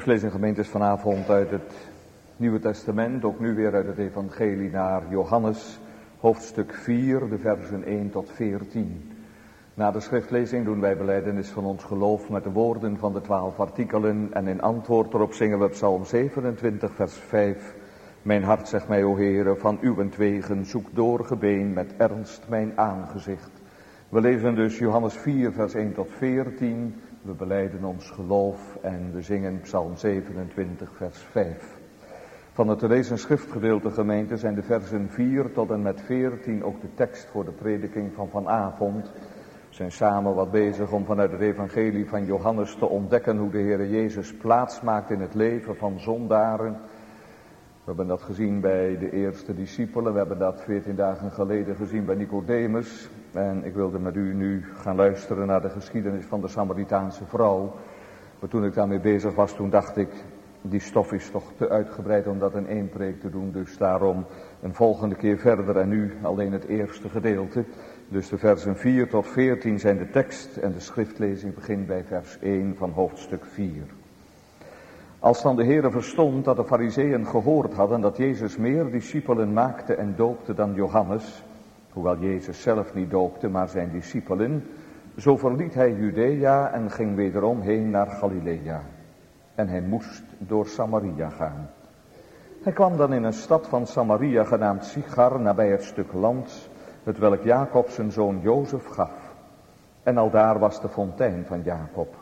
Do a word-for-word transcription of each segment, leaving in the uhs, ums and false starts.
schriftlezing gemeente is vanavond uit het Nieuwe Testament, ook nu weer uit het evangelie naar Johannes, hoofdstuk vier, de versen één tot veertien. Na de schriftlezing doen wij belijdenis van ons geloof met de woorden van de twaalf artikelen en in antwoord erop zingen we Psalm zevenentwintig vers vijf. Mijn hart zegt mij, o Heere, van uwentwegen zoek door gebeen met ernst mijn aangezicht. We lezen dus Johannes vier vers één tot veertien. We belijden ons geloof en we zingen Psalm zevenentwintig vers vijf. Van het te lezen schriftgedeelte gemeente zijn de versen vier tot en met veertien ook de tekst voor de prediking van vanavond. We zijn samen wat bezig om vanuit het evangelie van Johannes te ontdekken hoe de Heere Jezus plaats maakt in het leven van zondaren. We hebben dat gezien bij de eerste discipelen, we hebben dat veertien dagen geleden gezien bij Nicodemus. En ik wilde met u nu gaan luisteren naar de geschiedenis van de Samaritaanse vrouw. Maar toen ik daarmee bezig was, toen dacht ik, die stof is toch te uitgebreid om dat in één preek te doen. Dus daarom een volgende keer verder en nu alleen het eerste gedeelte. Dus de versen vier tot veertien zijn de tekst en de schriftlezing begint bij vers één van hoofdstuk vier. Als dan de Heere verstond dat de Farizeeën gehoord hadden dat Jezus meer discipelen maakte en doopte dan Johannes, hoewel Jezus zelf niet doopte, maar zijn discipelen, zo verliet hij Judea en ging wederom heen naar Galilea. En hij moest door Samaria gaan. Hij kwam dan in een stad van Samaria genaamd Sichar, nabij het stuk land, het welk Jacob zijn zoon Jozef gaf. En aldaar was de fontein van Jacob.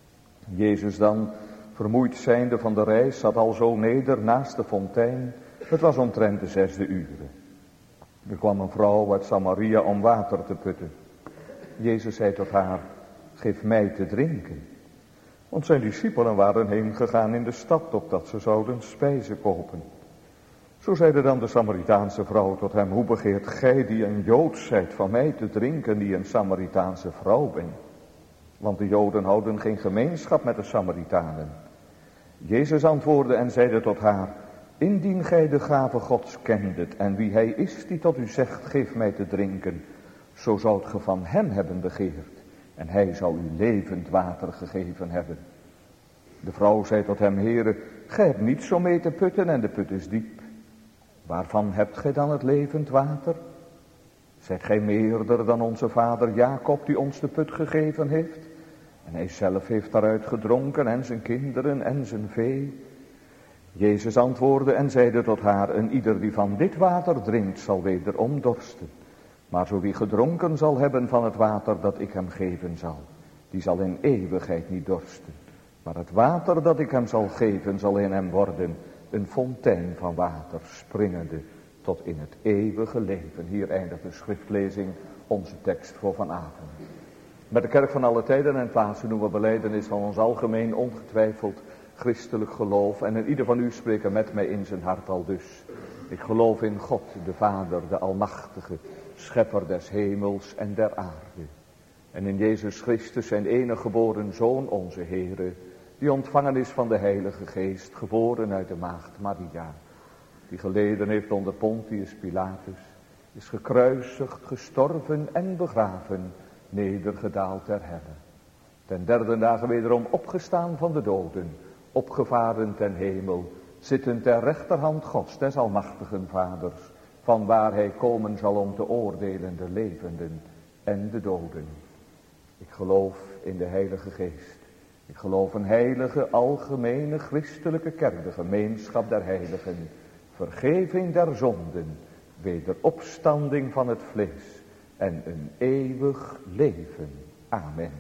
Jezus dan, vermoeid zijnde van de reis, zat al zo neder naast de fontein. Het was omtrent de zesde uren. Er kwam een vrouw uit Samaria om water te putten. Jezus zei tot haar, geef mij te drinken. Want zijn discipelen waren heen gegaan in de stad, opdat ze zouden spijzen kopen. Zo zeide dan de Samaritaanse vrouw tot hem, hoe begeert gij die een Jood zijt van mij te drinken die een Samaritaanse vrouw ben? Want de Joden houden geen gemeenschap met de Samaritanen. Jezus antwoordde en zeide tot haar, indien gij de gave Gods kendet en wie hij is die tot u zegt, geef mij te drinken, zo zoudt ge van hem hebben begeerd en hij zou u levend water gegeven hebben. De vrouw zei tot hem, Heere, gij hebt niet zo mee te putten en de put is diep. Waarvan hebt gij dan het levend water? Zijt gij meerder dan onze vader Jacob die ons de put gegeven heeft? En hij zelf heeft daaruit gedronken en zijn kinderen en zijn vee. Jezus antwoordde en zeide tot haar, een ieder die van dit water drinkt zal wederom dorsten. Maar zo wie gedronken zal hebben van het water dat ik hem geven zal, die zal in eeuwigheid niet dorsten. Maar het water dat ik hem zal geven zal in hem worden een fontein van water springende tot in het eeuwige leven. Hier eindigt de schriftlezing, onze tekst voor vanavond. Met de kerk van alle tijden en plaatsen doen we belijdenis van ons algemeen ongetwijfeld christelijk geloof. En in ieder van u spreken met mij in zijn hart al dus. Ik geloof in God, de Vader, de Almachtige, Schepper des hemels en der aarde. En in Jezus Christus zijn enige geboren Zoon, onze Heere, die ontvangen is van de Heilige Geest, geboren uit de maagd Maria. Die geleden heeft onder Pontius Pilatus, is gekruisigd, gestorven en begraven, nedergedaald ter helle. Ten derde dagen wederom opgestaan van de doden, opgevaren ten hemel, zittend ter rechterhand Gods, des almachtigen Vaders, van waar hij komen zal om te oordelen de levenden en de doden. Ik geloof in de Heilige Geest. Ik geloof een heilige, algemene, christelijke kerk, de gemeenschap der heiligen, vergeving der zonden, wederopstanding van het vlees en een eeuwig leven. Amen.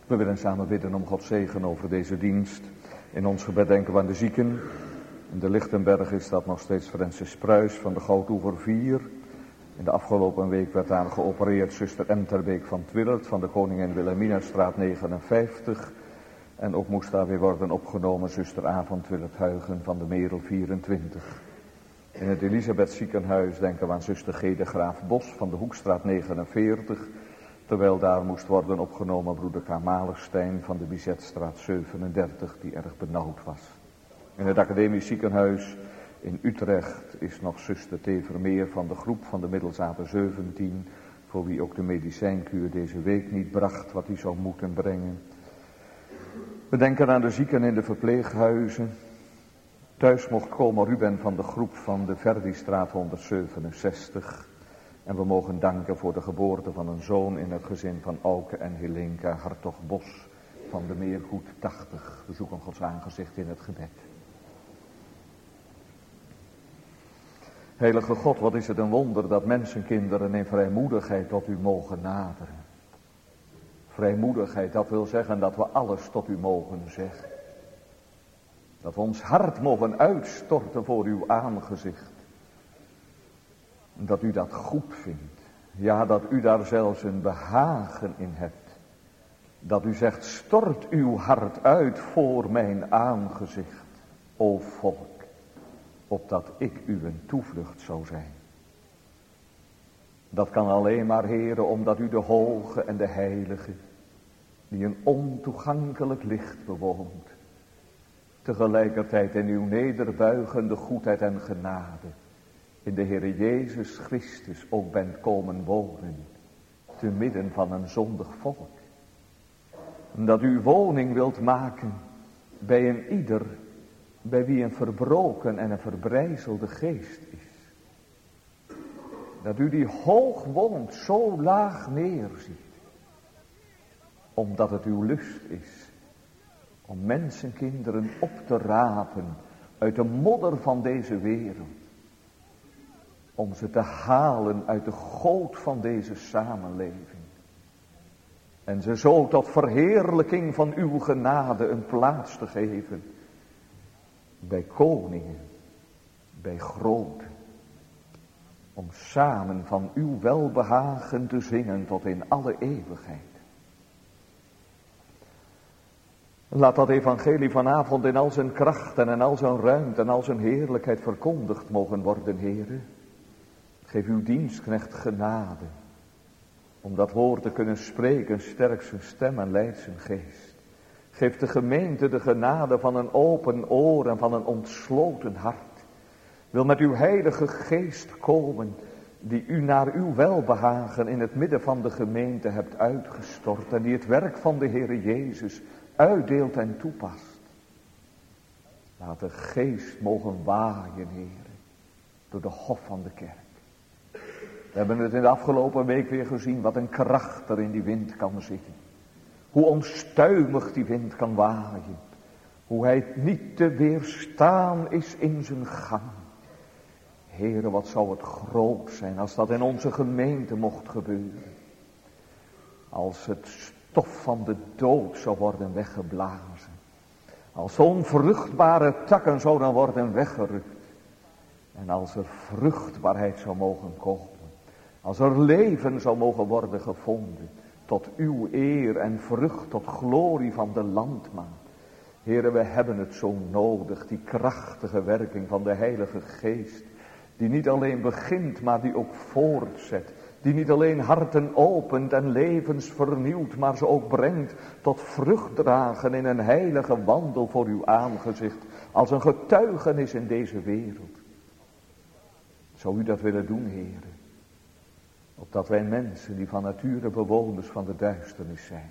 We willen samen bidden om Gods zegen over deze dienst. In ons gebed denken we aan de zieken. In de Lichtenberg is dat nog steeds Francis Pruis van de Goudoever vier. In de afgelopen week werd aan geopereerd zuster Enterbeek van Twillert van de Koningin Wilhelminastraat negenenvijftig. En ook moest daar weer worden opgenomen zuster A van Twillert-Huigen van de Merel vierentwintig. In het Elisabeth ziekenhuis denken we aan zuster G. de Graaf Bos van de Hoekstraat negenenveertig. Terwijl daar moest worden opgenomen broeder K. Malerstein van de Bizetstraat zevenendertig, die erg benauwd was. In het academisch ziekenhuis in Utrecht is nog zuster T. Vermeer van de groep van de Middelzaten zeventien, voor wie ook de medicijnkuur deze week niet bracht wat hij zou moeten brengen. We denken aan de zieken in de verpleeghuizen. Thuis mocht komen Ruben van de groep van de Verdistraat honderdzevenenzestig. En we mogen danken voor de geboorte van een zoon in het gezin van Auke en Helenka Hartog Bos van de Meergoed tachtig. We zoeken Gods aangezicht in het gebed. Heilige God, wat is het een wonder dat mensenkinderen in vrijmoedigheid tot u mogen naderen. Vrijmoedigheid, dat wil zeggen dat we alles tot u mogen zeggen. Dat we ons hart mogen uitstorten voor uw aangezicht. Dat u dat goed vindt. Ja, dat u daar zelfs een behagen in hebt. Dat u zegt, stort uw hart uit voor mijn aangezicht, o volk, opdat ik u een toevlucht zou zijn. Dat kan alleen maar, Heere, omdat u de hoge en de heilige, die een ontoegankelijk licht bewoont, tegelijkertijd in uw nederbuigende goedheid en genade in de Heere Jezus Christus ook bent komen wonen, te midden van een zondig volk. Dat u woning wilt maken bij een ieder, bij wie een verbroken en een verbrijzelde geest is. Dat u die hoog woont, zo laag neerziet, omdat het uw lust is om mensenkinderen op te rapen uit de modder van deze wereld. Om ze te halen uit de goot van deze samenleving. En ze zo tot verheerlijking van uw genade een plaats te geven. Bij koningen, bij groten. Om samen van uw welbehagen te zingen tot in alle eeuwigheid. Laat dat evangelie vanavond in al zijn kracht en in al zijn ruimte en al zijn heerlijkheid verkondigd mogen worden, Heere. Geef uw dienstknecht genade, om dat woord te kunnen spreken, sterk zijn stem en leidt zijn geest. Geef de gemeente de genade van een open oor en van een ontsloten hart. Wil met uw heilige geest komen, die u naar uw welbehagen in het midden van de gemeente hebt uitgestort en die het werk van de Heere Jezus uitdeelt en toepast. Laat de geest mogen waaien, Heere, door de hof van de kerk. We hebben het in de afgelopen week weer gezien, wat een kracht er in die wind kan zitten. Hoe onstuimig die wind kan waaien. Hoe hij niet te weerstaan is in zijn gang. Heere, wat zou het groot zijn als dat in onze gemeente mocht gebeuren. Als het stof van de dood zou worden weggeblazen. Als onvruchtbare takken zouden worden weggerukt. En als er vruchtbaarheid zou mogen komen. Als er leven zou mogen worden gevonden. Tot uw eer en vrucht tot glorie van de landman. Heere, we hebben het zo nodig. Die krachtige werking van de Heilige Geest. Die niet alleen begint, maar die ook voortzet. Die niet alleen harten opent en levens vernieuwt, maar ze ook brengt tot vruchtdragen in een heilige wandel voor uw aangezicht. Als een getuigenis in deze wereld. Zou u dat willen doen, Heere? Opdat wij mensen die van nature bewoners van de duisternis zijn,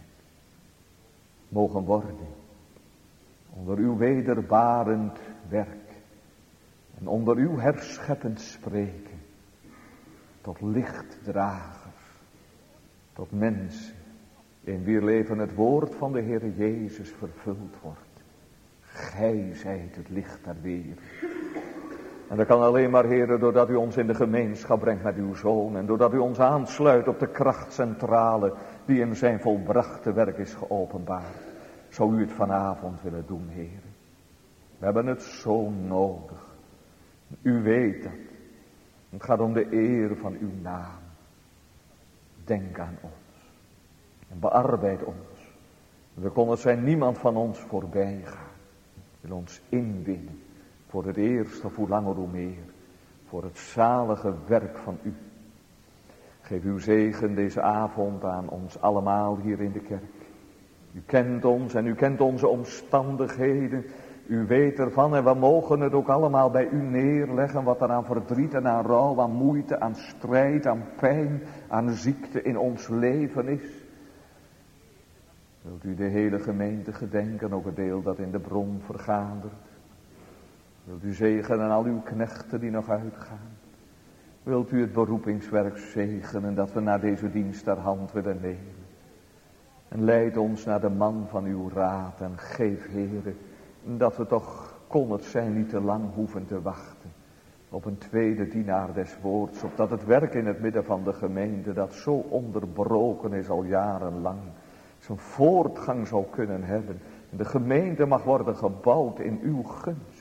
mogen worden onder uw wederbarend werk en onder uw herscheppend spreken tot lichtdragers, tot mensen in wier leven het woord van de Heere Jezus vervuld wordt. Gij zijt het licht der wereld. En dat kan alleen maar, Heere, doordat u ons in de gemeenschap brengt met uw Zoon. En doordat u ons aansluit op de krachtcentrale die in zijn volbrachte werk is geopenbaard. Zou u het vanavond willen doen, Heere. We hebben het zo nodig. U weet dat. Het gaat om de eer van uw naam. Denk aan ons. En bearbeid ons. We konden zijn niemand van ons voorbij gaan. Wil ons inwinnen. Voor het eerst of hoe langer hoe meer. Voor het zalige werk van u. Geef uw zegen deze avond aan ons allemaal hier in de kerk. U kent ons en u kent onze omstandigheden. U weet ervan en we mogen het ook allemaal bij u neerleggen. Wat er aan verdriet en aan rouw, aan moeite, aan strijd, aan pijn, aan ziekte in ons leven is. Wilt u de hele gemeente gedenken, ook het deel dat in de bron vergadert. Wilt u zegenen al uw knechten die nog uitgaan. Wilt u het beroepingswerk zegenen dat we naar deze dienst ter hand willen nemen. En leid ons naar de man van uw raad en geef, Heere, dat we toch, kon het zijn, niet te lang hoeven te wachten op een tweede dienaar des woords. Opdat het werk in het midden van de gemeente, dat zo onderbroken is al jarenlang, zijn voortgang zou kunnen hebben. En de gemeente mag worden gebouwd in uw gunst.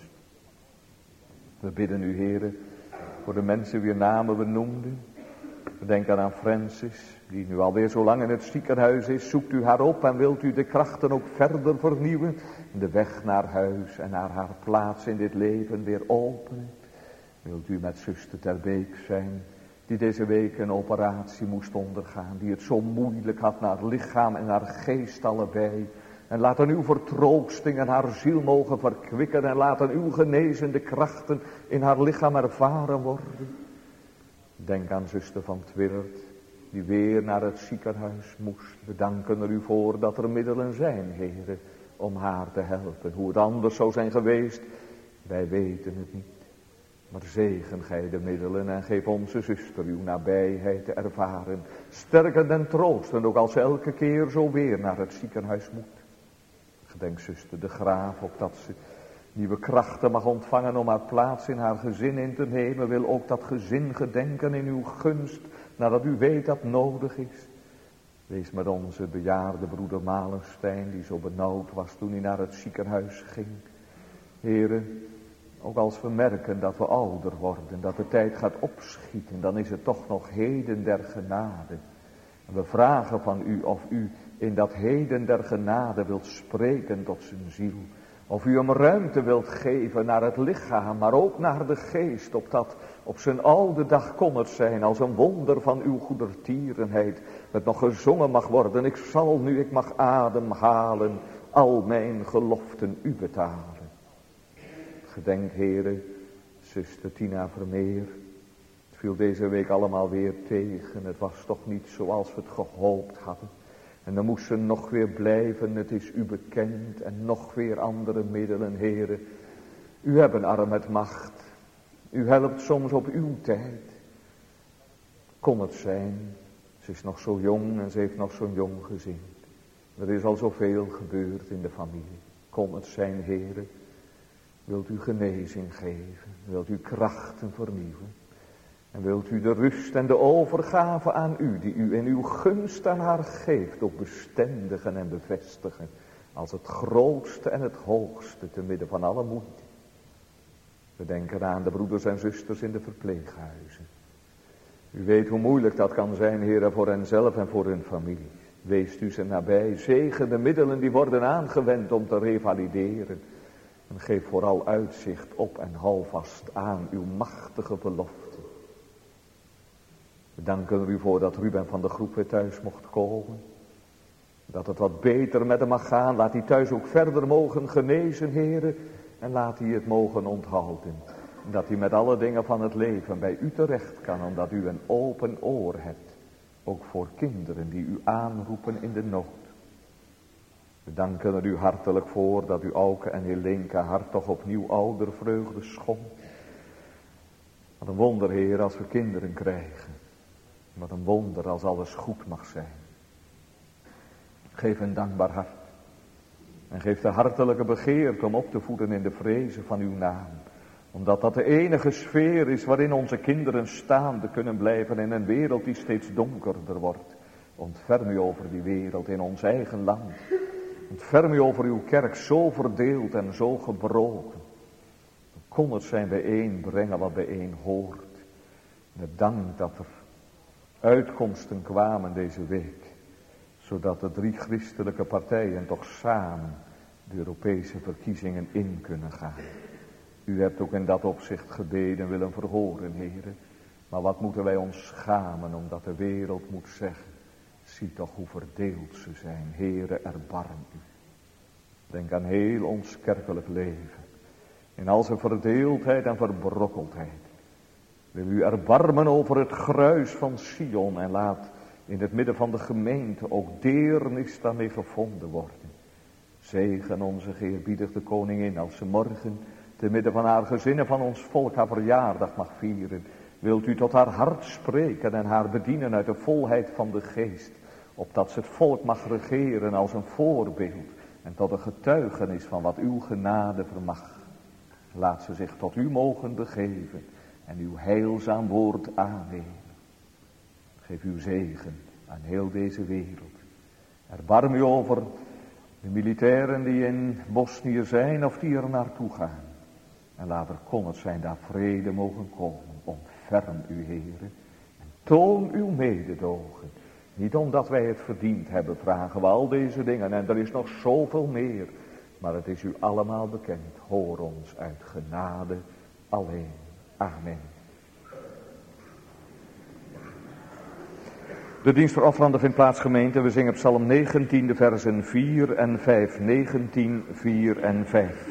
We bidden u, Heere, voor de mensen wier namen we noemden. We denken aan Francis, die nu alweer zo lang in het ziekenhuis is. Zoekt u haar op en wilt u de krachten ook verder vernieuwen. De weg naar huis en naar haar plaats in dit leven weer openen. Wilt u met zuster Ter Beek zijn, die deze week een operatie moest ondergaan. Die het zo moeilijk had naar lichaam en naar geest allebei. En laten uw vertroostingen haar ziel mogen verkwikken. En laten uw genezende krachten in haar lichaam ervaren worden. Denk aan zuster van Twillert, die weer naar het ziekenhuis moest. We danken er u voor dat er middelen zijn, Heere, om haar te helpen. Hoe het anders zou zijn geweest, wij weten het niet. Maar zegen gij de middelen en geef onze zuster uw nabijheid te ervaren. Sterkend en troostend, ook als ze elke keer zo weer naar het ziekenhuis moet. Gedenk zuster de Graaf, ook dat ze nieuwe krachten mag ontvangen om haar plaats in haar gezin in te nemen. Wil ook dat gezin gedenken in uw gunst, nadat u weet dat nodig is. Wees met onze bejaarde broeder Malenstein, die zo benauwd was toen hij naar het ziekenhuis ging. Heere, ook als we merken dat we ouder worden, dat de tijd gaat opschieten, dan is het toch nog heden der genade. En we vragen van u of u in dat heden der genade wilt spreken tot zijn ziel. Of u hem ruimte wilt geven naar het lichaam, maar ook naar de geest. Opdat op zijn oude dag kon het zijn als een wonder van uw goedertierenheid. Het nog gezongen mag worden. Ik zal nu ik mag ademhalen, al mijn geloften u betalen. Gedenk, Heere, zuster Tina Vermeer. Het viel deze week allemaal weer tegen. Het was toch niet zoals we het gehoopt hadden. En dan moest ze nog weer blijven, het is u bekend. En nog weer andere middelen, Heere. U hebt een arm met macht. U helpt soms op uw tijd. Kon het zijn, ze is nog zo jong en ze heeft nog zo'n jong gezin. Er is al zoveel gebeurd in de familie. Kon het zijn, Heere. Wilt u genezing geven, wilt u krachten vernieuwen. En wilt u de rust en de overgave aan u, die u in uw gunst aan haar geeft, ook bestendigen en bevestigen. Als het grootste en het hoogste te midden van alle moeite. We denken aan de broeders en zusters in de verpleeghuizen. U weet hoe moeilijk dat kan zijn, Heer, voor henzelf en voor hun familie. Weest u ze nabij, zegen de middelen die worden aangewend om te revalideren. En geef vooral uitzicht op en hou vast aan uw machtige belofte. We danken er u voor dat Ruben van de groep weer thuis mocht komen. Dat het wat beter met hem mag gaan. Laat hij thuis ook verder mogen genezen, Heere. En laat hij het mogen onthouden. Dat hij met alle dingen van het leven bij u terecht kan. Omdat u een open oor hebt. Ook voor kinderen die u aanroepen in de nood. We danken er u hartelijk voor dat u Auke en Helenka hart toch opnieuw oudervreugde schonkt. Wat een wonder, Heer, als we kinderen krijgen. Wat een wonder als alles goed mag zijn. Geef een dankbaar hart. En geef de hartelijke begeerte om op te voeden in de vrezen van uw naam. Omdat dat de enige sfeer is waarin onze kinderen staande kunnen blijven in een wereld die steeds donkerder wordt. Ontferm u over die wereld in ons eigen land. Ontferm u over uw kerk zo verdeeld en zo gebroken. Kon het zijn bijeen brengen wat bijeen hoort. Met dank dat er uitkomsten kwamen deze week. Zodat de drie christelijke partijen toch samen de Europese verkiezingen in kunnen gaan. U hebt ook in dat opzicht gebeden willen verhoren, heren. Maar wat moeten wij ons schamen omdat de wereld moet zeggen. Zie toch hoe verdeeld ze zijn. Heren, erbarm u. Denk aan heel ons kerkelijk leven. In al zijn verdeeldheid en verbrokkeldheid. Wil u erbarmen over het gruis van Sion. En laat in het midden van de gemeente ook deernis daarmee gevonden worden. Zegen onze geëerbiedigde koningin als ze morgen te midden van haar gezinnen van ons volk haar verjaardag mag vieren. Wilt u tot haar hart spreken en haar bedienen uit de volheid van de geest. Opdat ze het volk mag regeren als een voorbeeld. En tot een getuigenis van wat uw genade vermag. Laat ze zich tot u mogen begeven. En uw heilzaam woord aannemen. Geef uw zegen aan heel deze wereld. Erbarm u over de militairen die in Bosnië zijn of die er naartoe gaan. En laat er kon het zijn daar vrede mogen komen. Ontferm u, heren. En toon uw mededogen. Niet omdat wij het verdiend hebben, vragen we al deze dingen. En er is nog zoveel meer. Maar het is u allemaal bekend. Hoor ons uit genade alleen. Amen. De dienst voor offeranden vindt plaats, gemeente. We zingen Psalm negentien, de versen vier en vijf. negentien, vier en vijf.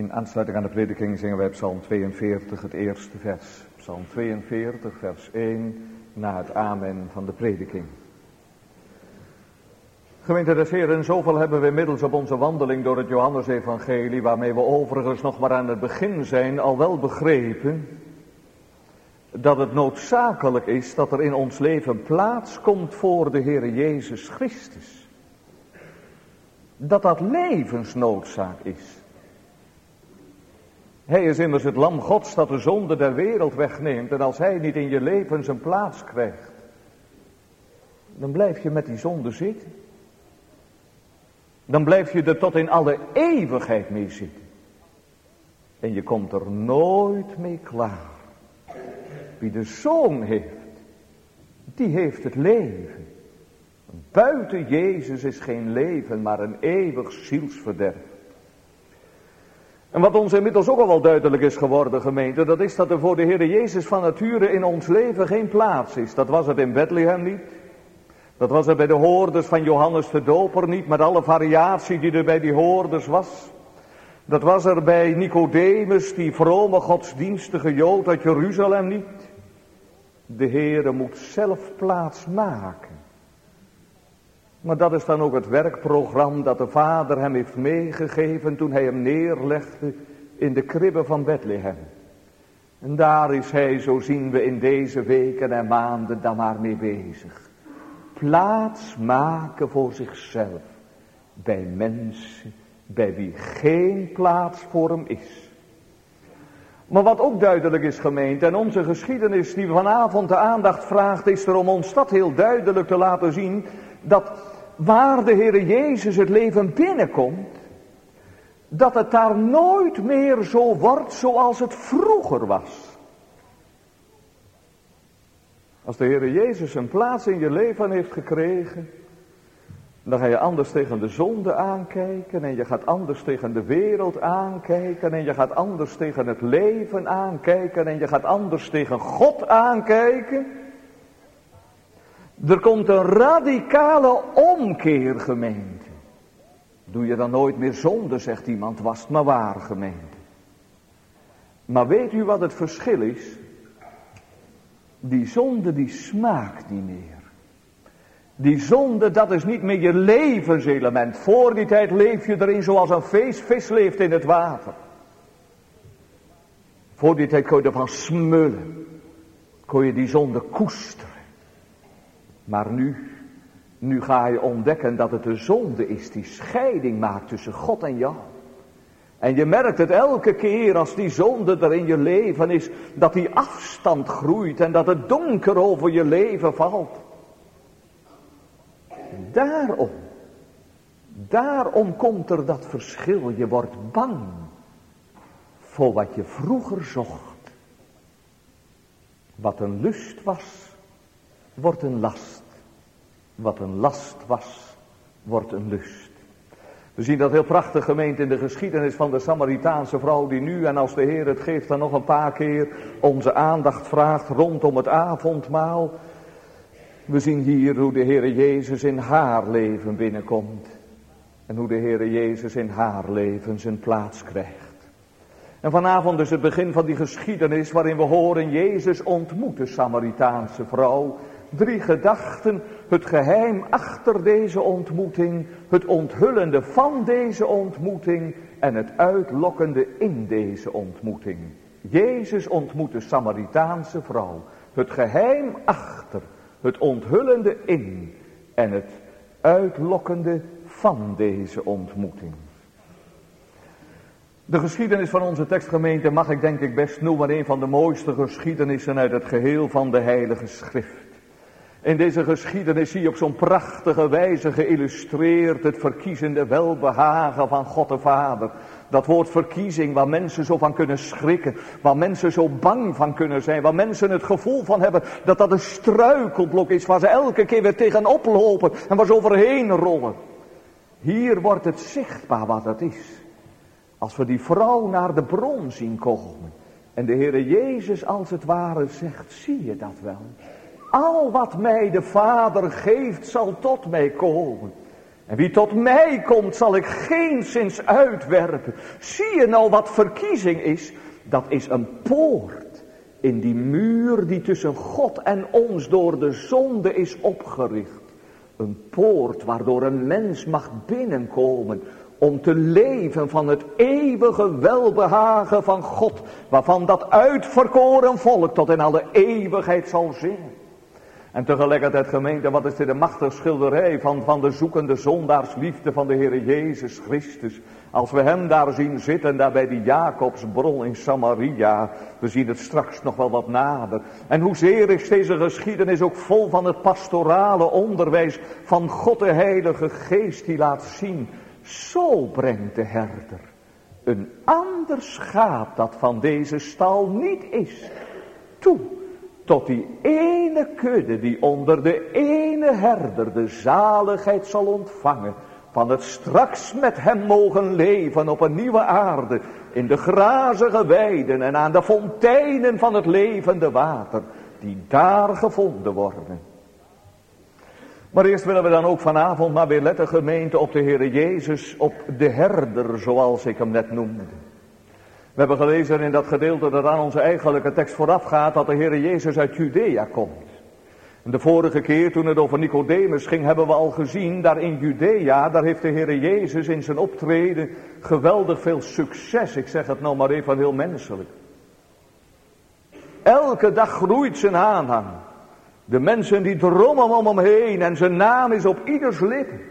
In aansluiting aan de prediking zingen wij Psalm tweeënveertig, het eerste vers. Psalm tweeënveertig, vers één, na het amen van de prediking. Gemeente des Heren, zoveel hebben we inmiddels op onze wandeling door het Johannesevangelie, waarmee we overigens nog maar aan het begin zijn, al wel begrepen dat het noodzakelijk is dat er in ons leven plaats komt voor de Heere Jezus Christus. Dat dat levensnoodzaak is. Hij is immers het lam Gods dat de zonde der wereld wegneemt. En als hij niet in je leven zijn plaats krijgt, dan blijf je met die zonde zitten. Dan blijf je er tot in alle eeuwigheid mee zitten. En je komt er nooit mee klaar. Wie de Zoon heeft, die heeft het leven. Buiten Jezus is geen leven, maar een eeuwig zielsverderf. En wat ons inmiddels ook al wel duidelijk is geworden, gemeente, dat is dat er voor de Heere Jezus van nature in ons leven geen plaats is. Dat was het in Bethlehem niet. Dat was het bij de hoorders van Johannes de Doper niet, met alle variatie die er bij die hoorders was. Dat was er bij Nicodemus, die vrome godsdienstige Jood uit Jeruzalem niet. De Heere moet zelf plaats maken. Maar dat is dan ook het werkprogramma dat de Vader hem heeft meegegeven toen hij hem neerlegde in de kribbe van Bethlehem. En daar is hij, zo zien we in deze weken en maanden, dan maar mee bezig. Plaats maken voor zichzelf bij mensen bij wie geen plaats voor hem is. Maar wat ook duidelijk is, gemeente, en onze geschiedenis die vanavond de aandacht vraagt, is er om ons dat heel duidelijk te laten zien, dat waar de Heere Jezus het leven binnenkomt, dat het daar nooit meer zo wordt zoals het vroeger was. Als de Heere Jezus een plaats in je leven heeft gekregen, dan ga je anders tegen de zonde aankijken en je gaat anders tegen de wereld aankijken en je gaat anders tegen het leven aankijken en je gaat anders tegen God aankijken. Er komt een radicale omkeer, gemeente. Doe je dan nooit meer zonde, zegt iemand, was het maar waar, gemeente. Maar weet u wat het verschil is? Die zonde die smaakt niet meer. Die zonde, dat is niet meer je levenselement. Voor die tijd leef je erin zoals een vis, vis leeft in het water. Voor die tijd kon je ervan smullen. Kon je die zonde koesteren. Maar nu, nu ga je ontdekken dat het de zonde is die scheiding maakt tussen God en jou. En je merkt het elke keer als die zonde er in je leven is, dat die afstand groeit en dat het donker over je leven valt. Daarom, daarom komt er dat verschil. Je wordt bang voor wat je vroeger zocht. Wat een lust was, wordt een last. Wat een last was, wordt een lust. We zien dat heel prachtig, gemeente, in de geschiedenis van de Samaritaanse vrouw die nu, en als de Heer het geeft dan nog een paar keer, onze aandacht vraagt rondom het avondmaal. We zien hier hoe de Heere Jezus in haar leven binnenkomt. En hoe de Heere Jezus in haar leven zijn plaats krijgt. En vanavond is het begin van die geschiedenis waarin we horen Jezus ontmoet de Samaritaanse vrouw. Drie gedachten, het geheim achter deze ontmoeting, het onthullende van deze ontmoeting en het uitlokkende in deze ontmoeting. Jezus ontmoet de Samaritaanse vrouw, het geheim achter, het onthullende in en het uitlokkende van deze ontmoeting. De geschiedenis van onze tekstgemeente mag ik denk ik best noemen een van de mooiste geschiedenissen uit het geheel van de Heilige Schrift. In deze geschiedenis zie je op zo'n prachtige wijze geïllustreerd het verkiezende welbehagen van God de Vader. Dat woord verkiezing, waar mensen zo van kunnen schrikken, waar mensen zo bang van kunnen zijn, waar mensen het gevoel van hebben dat dat een struikelblok is, waar ze elke keer weer tegenop lopen en waar ze overheen rollen. Hier wordt het zichtbaar wat het is. Als we die vrouw naar de bron zien komen en de Heere Jezus als het ware zegt, zie je dat wel? Al wat mij de Vader geeft zal tot mij komen. En wie tot mij komt, zal ik geenszins uitwerpen. Zie je nou wat verkiezing is? Dat is een poort in die muur die tussen God en ons door de zonde is opgericht. Een poort waardoor een mens mag binnenkomen om te leven van het eeuwige welbehagen van God, waarvan dat uitverkoren volk tot in alle eeuwigheid zal zingen. En tegelijkertijd, gemeente, wat is dit een machtige schilderij van, van de zoekende zondaarsliefde van de Heere Jezus Christus. Als we hem daar zien zitten, daar bij die Jacobsbron in Samaria. We zien het straks nog wel wat nader. En hoezeer is deze geschiedenis ook vol van het pastorale onderwijs van God de Heilige Geest, die laat zien. Zo brengt de herder een ander schaap dat van deze stal niet is toe. Tot die ene kudde die onder de ene herder de zaligheid zal ontvangen. Van het straks met hem mogen leven op een nieuwe aarde. In de grazige weiden en aan de fonteinen van het levende water. Die daar gevonden worden. Maar eerst willen we dan ook vanavond maar weer letten, gemeente, op de Heere Jezus. Op de herder, zoals ik hem net noemde. We hebben gelezen in dat gedeelte dat aan onze eigenlijke tekst vooraf gaat, dat de Heere Jezus uit Judea komt. En de vorige keer toen het over Nicodemus ging, hebben we al gezien, daar in Judea, daar heeft de Heere Jezus in zijn optreden geweldig veel succes. Ik zeg het nou maar even heel menselijk. Elke dag groeit zijn aanhang. De mensen die drommen om hem heen en zijn naam is op ieders lippen.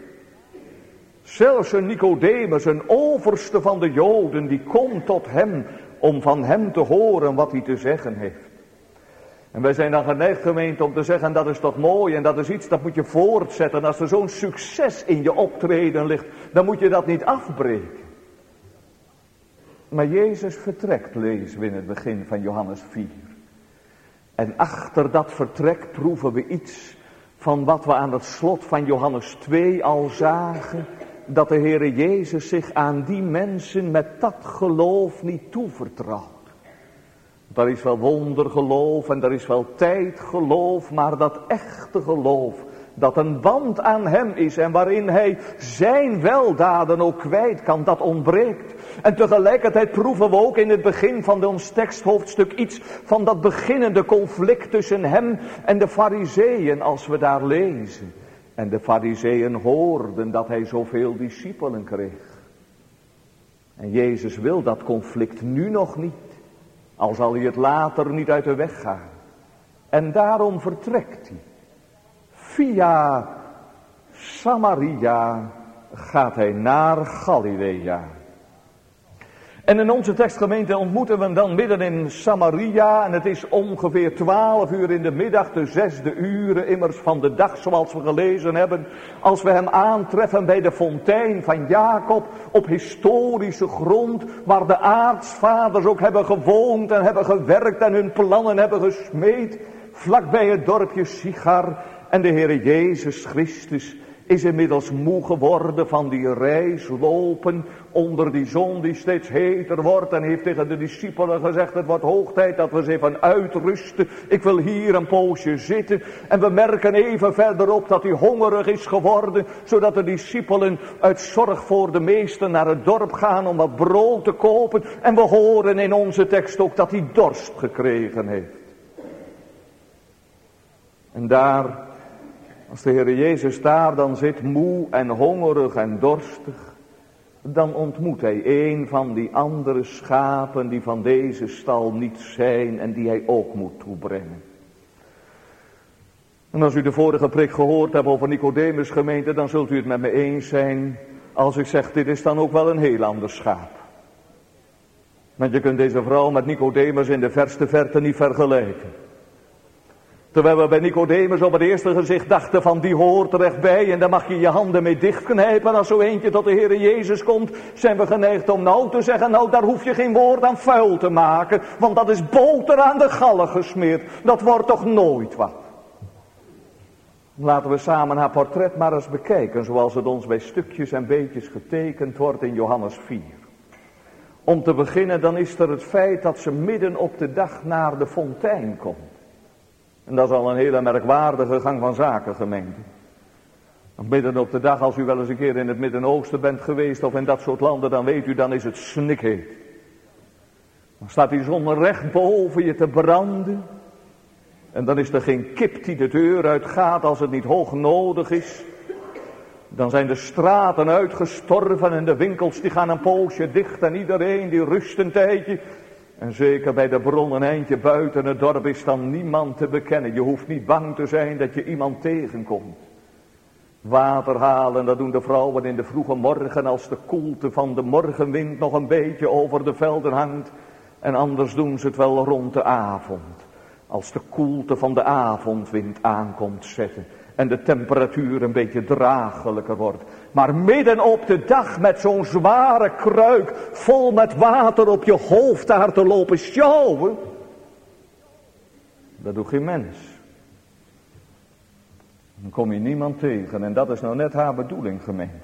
Zelfs een Nicodemus, een overste van de Joden, die komt tot hem om van hem te horen wat hij te zeggen heeft. En wij zijn dan geneigd, gemeente, om te zeggen, dat is toch mooi en dat is iets dat moet je voortzetten. Als er zo'n succes in je optreden ligt, dan moet je dat niet afbreken. Maar Jezus vertrekt, lezen we in het begin van Johannes vier. En achter dat vertrek proeven we iets van wat we aan het slot van Johannes twee al zagen. Dat de Heere Jezus zich aan die mensen met dat geloof niet toevertrouwt. Er is wel wondergeloof en er is wel tijdgeloof, maar dat echte geloof, dat een band aan hem is en waarin hij zijn weldaden ook kwijt kan, dat ontbreekt. En tegelijkertijd proeven we ook in het begin van ons teksthoofdstuk iets van dat beginnende conflict tussen hem en de Farizeeën als we daar lezen. En de Farizeeën hoorden dat hij zoveel discipelen kreeg. En Jezus wil dat conflict nu nog niet, al zal hij het later niet uit de weg gaan. En daarom vertrekt hij. Via Samaria gaat hij naar Galilea. En in onze tekstgemeente ontmoeten we hem dan midden in Samaria. En het is ongeveer twaalf uur in de middag, de zesde uren immers van de dag zoals we gelezen hebben. Als we hem aantreffen bij de fontein van Jacob op historische grond. Waar de aartsvaders ook hebben gewoond en hebben gewerkt en hun plannen hebben gesmeed. Vlakbij het dorpje Sichar. En de Heere Jezus Christus is inmiddels moe geworden van die reis lopen onder die zon die steeds heter wordt. En heeft tegen de discipelen gezegd, het wordt hoog tijd dat we eens even uitrusten. Ik wil hier een poosje zitten. En we merken even verderop dat hij hongerig is geworden. Zodat de discipelen uit zorg voor de meesten naar het dorp gaan om wat brood te kopen. En we horen in onze tekst ook dat hij dorst gekregen heeft. En daar, als de Heere Jezus daar dan zit, moe en hongerig en dorstig, dan ontmoet hij een van die andere schapen die van deze stal niet zijn en die hij ook moet toebrengen. En als u de vorige preek gehoord hebt over Nicodemus, gemeente, dan zult u het met me eens zijn als ik zeg, dit is dan ook wel een heel ander schaap. Want je kunt deze vrouw met Nicodemus in de verste verte niet vergelijken. Terwijl we bij Nicodemus op het eerste gezicht dachten van die hoort er echt bij en daar mag je je handen mee dichtknijpen als zo eentje tot de Heere Jezus komt, zijn we geneigd om nou te zeggen, nou daar hoef je geen woord aan vuil te maken, want dat is boter aan de gallen gesmeerd, dat wordt toch nooit wat. Laten we samen haar portret maar eens bekijken zoals het ons bij stukjes en beetjes getekend wordt in Johannes vier. Om te beginnen dan is er het feit dat ze midden op de dag naar de fontein komt. En dat is al een hele merkwaardige gang van zaken, gemeente. Midden op de dag, als u wel eens een keer in het Midden-Oosten bent geweest of in dat soort landen, dan weet u, dan is het snikheet. Dan staat die zon recht boven je te branden. En dan is er geen kip die de deur uitgaat als het niet hoog nodig is. Dan zijn de straten uitgestorven en de winkels die gaan een poosje dicht en iedereen die rust een tijdje. En zeker bij de bron een eindje buiten het dorp is dan niemand te bekennen. Je hoeft niet bang te zijn dat je iemand tegenkomt. Water halen, dat doen de vrouwen in de vroege morgen als de koelte van de morgenwind nog een beetje over de velden hangt. En anders doen ze het wel rond de avond. Als de koelte van de avondwind aankomt zetten. En de temperatuur een beetje draaglijker wordt. Maar midden op de dag met zo'n zware kruik vol met water op je hoofd daar te lopen sjouwen. Dat doet geen mens. Dan kom je niemand tegen en dat is nou net haar bedoeling, gemeente.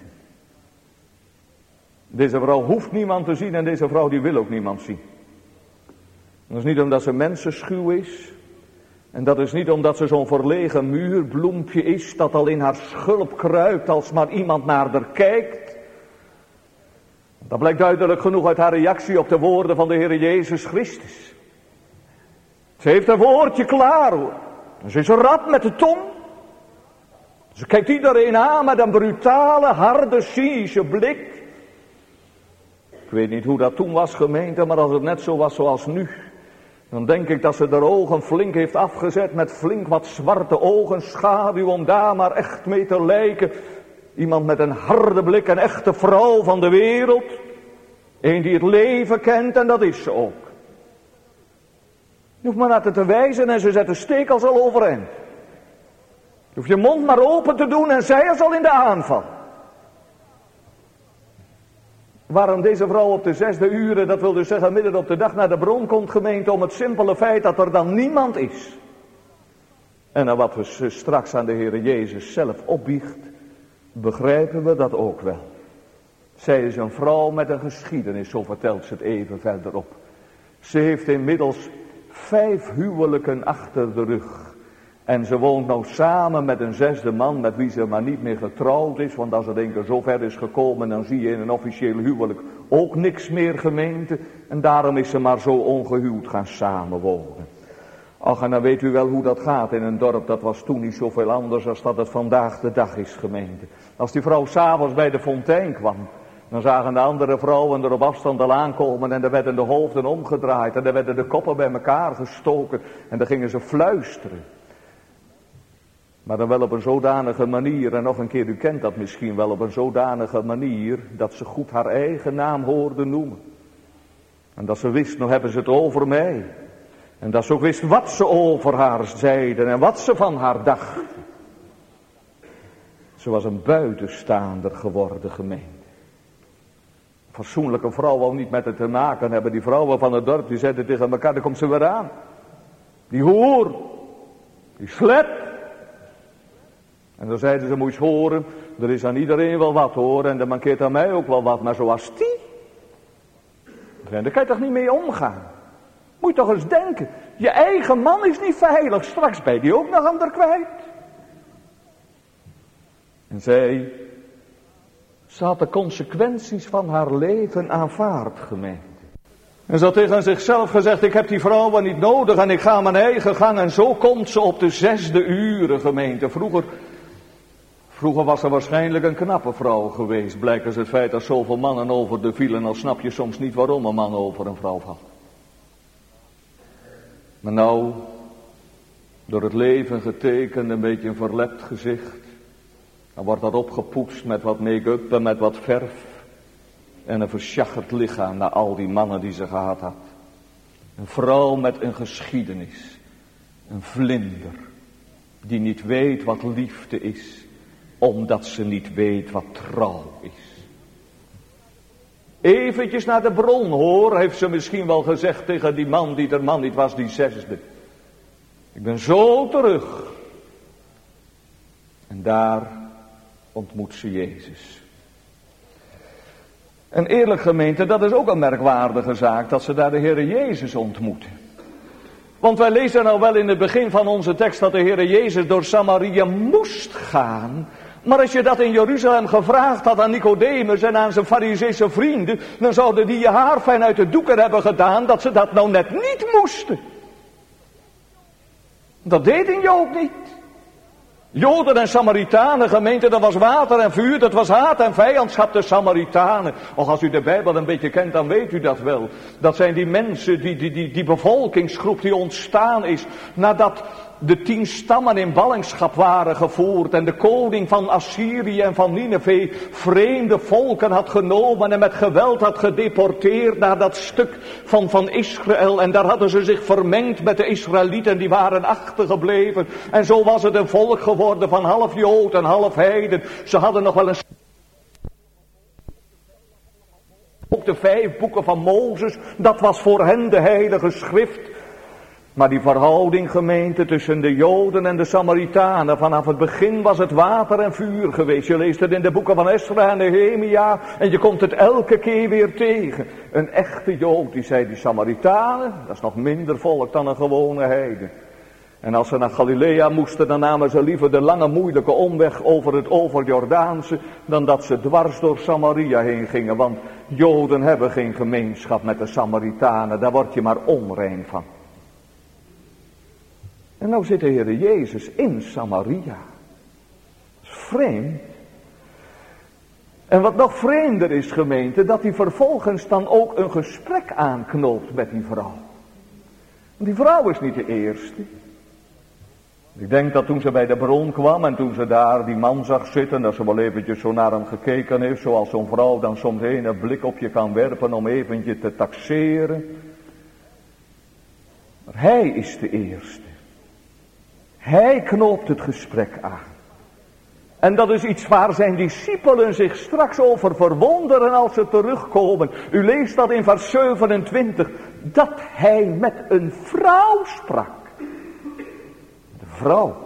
Deze vrouw hoeft niemand te zien en deze vrouw die wil ook niemand zien. Dat is niet omdat ze mensenschuw is. En dat is niet omdat ze zo'n verlegen muurbloempje is dat al in haar schulp kruipt als maar iemand naar haar kijkt. Dat blijkt duidelijk genoeg uit haar reactie op de woorden van de Heer Jezus Christus. Ze heeft een woordje klaar hoor. Ze is een rap met de tong. Ze kijkt iedereen aan met een brutale, harde, cynische blik. Ik weet niet hoe dat toen was, gemeente, maar als het net zo was zoals nu, dan denk ik dat ze haar ogen flink heeft afgezet met flink wat zwarte ogen, schaduw om daar maar echt mee te lijken. Iemand met een harde blik, een echte vrouw van de wereld. Een die het leven kent en dat is ze ook. Je hoeft maar naar haar te wijzen en ze zet de stekels al overeind. Je hoeft je mond maar open te doen en zij is al in de aanval. Waarom deze vrouw op de zesde uren, dat wil dus zeggen midden op de dag naar de bron komt, gemeente, om het simpele feit dat er dan niemand is. En naar wat we straks aan de Heer Jezus zelf opbiecht, begrijpen we dat ook wel. Zij is een vrouw met een geschiedenis, zo vertelt ze het even verderop. Ze heeft inmiddels vijf huwelijken achter de rug. En ze woont nou samen met een zesde man met wie ze maar niet meer getrouwd is. Want als het een keer zo ver is gekomen, dan zie je in een officieel huwelijk ook niks meer, gemeente. En daarom is ze maar zo ongehuwd gaan samenwonen. Ach, en dan weet u wel hoe dat gaat in een dorp. Dat was toen niet zoveel anders als dat het vandaag de dag is, gemeente. Als die vrouw s'avonds bij de fontein kwam, dan zagen de andere vrouwen er op afstand al aankomen en er werden de hoofden omgedraaid. En er werden de koppen bij elkaar gestoken en dan gingen ze fluisteren. Maar dan wel op een zodanige manier, en nog een keer, u kent dat misschien wel, op een zodanige manier, dat ze goed haar eigen naam hoorde noemen. En dat ze wist, nou hebben ze het over mij. En dat ze ook wist wat ze over haar zeiden en wat ze van haar dachten. Ze was een buitenstaander geworden, gemeente. Een fatsoenlijke vrouw wou niet met het te maken hebben. Die vrouwen van het dorp, die zeiden tegen elkaar, daar komt ze weer aan. Die hoer, die slet. En dan zeiden ze, moet je horen, er is aan iedereen wel wat hoor, en er mankeert aan mij ook wel wat, maar zoals die, daar kan je toch niet mee omgaan. Moet je toch eens denken, je eigen man is niet veilig, straks ben je die ook nog aan de kwijt. En zij, ze had de consequenties van haar leven aanvaard, gemeente. En ze had tegen zichzelf gezegd, ik heb die vrouwen niet nodig en ik ga mijn eigen gang. En zo komt ze op de zesde uren, gemeente. Vroeger, vroeger was er waarschijnlijk een knappe vrouw geweest. Blijkt als het feit dat zoveel mannen over de vielen, dan snap je soms niet waarom een man over een vrouw valt. Maar nou, door het leven getekend, een beetje een verlept gezicht. Dan wordt dat opgepoetst met wat make-up en met wat verf. En een verschacherd lichaam naar al die mannen die ze gehad had. Een vrouw met een geschiedenis. Een vlinder. Die niet weet wat liefde is. Omdat ze niet weet wat trouw is. Eventjes naar de bron hoor, heeft ze misschien wel gezegd tegen die man die er man niet was, die zesde. Ik ben zo terug. En daar ontmoet ze Jezus. En eerlijk gemeente, dat is ook een merkwaardige zaak, dat ze daar de Heere Jezus ontmoeten. Want wij lezen nou wel in het begin van onze tekst dat de Heere Jezus door Samaria moest gaan. Maar als je dat in Jeruzalem gevraagd had aan Nicodemus en aan zijn Farizeese vrienden, dan zouden die je haar fijn uit de doeken hebben gedaan dat ze dat nou net niet moesten. Dat deed een Jood niet. Joden en Samaritanen, gemeente, dat was water en vuur, dat was haat en vijandschap, de Samaritanen. Och, als u de Bijbel een beetje kent, dan weet u dat wel. Dat zijn die mensen, die, die, die, die bevolkingsgroep die ontstaan is nadat de tien stammen in ballingschap waren gevoerd en de koning van Assyrië en van Nineve vreemde volken had genomen en met geweld had gedeporteerd naar dat stuk van, van Israël. En daar hadden ze zich vermengd met de Israëlieten, die waren achtergebleven. En zo was het een volk geworden van half Jood en half heiden. Ze hadden nog wel een... Ook de vijf boeken van Mozes, dat was voor hen de heilige schrift. Maar die verhouding, gemeente, tussen de Joden en de Samaritanen, vanaf het begin was het water en vuur geweest. Je leest het in de boeken van Esra en Nehemia en je komt het elke keer weer tegen. Een echte Jood, die zei die Samaritanen, dat is nog minder volk dan een gewone heiden. En als ze naar Galilea moesten, dan namen ze liever de lange moeilijke omweg over het overjordaanse, dan dat ze dwars door Samaria heen gingen. Want Joden hebben geen gemeenschap met de Samaritanen, daar word je maar onrein van. En nou zit de Heer Jezus in Samaria. Dat is vreemd. En wat nog vreemder is, gemeente, dat hij vervolgens dan ook een gesprek aanknoopt met die vrouw. Want die vrouw is niet de eerste. Ik denk dat toen ze bij de bron kwam en toen ze daar die man zag zitten, dat ze wel eventjes zo naar hem gekeken heeft, zoals zo'n vrouw dan soms een blik op je kan werpen om eventjes te taxeren. Maar hij is de eerste. Hij knoopt het gesprek aan. En dat is iets waar zijn discipelen zich straks over verwonderen als ze terugkomen. U leest dat in vers zevenentwintig. Dat hij met een vrouw sprak. De vrouw.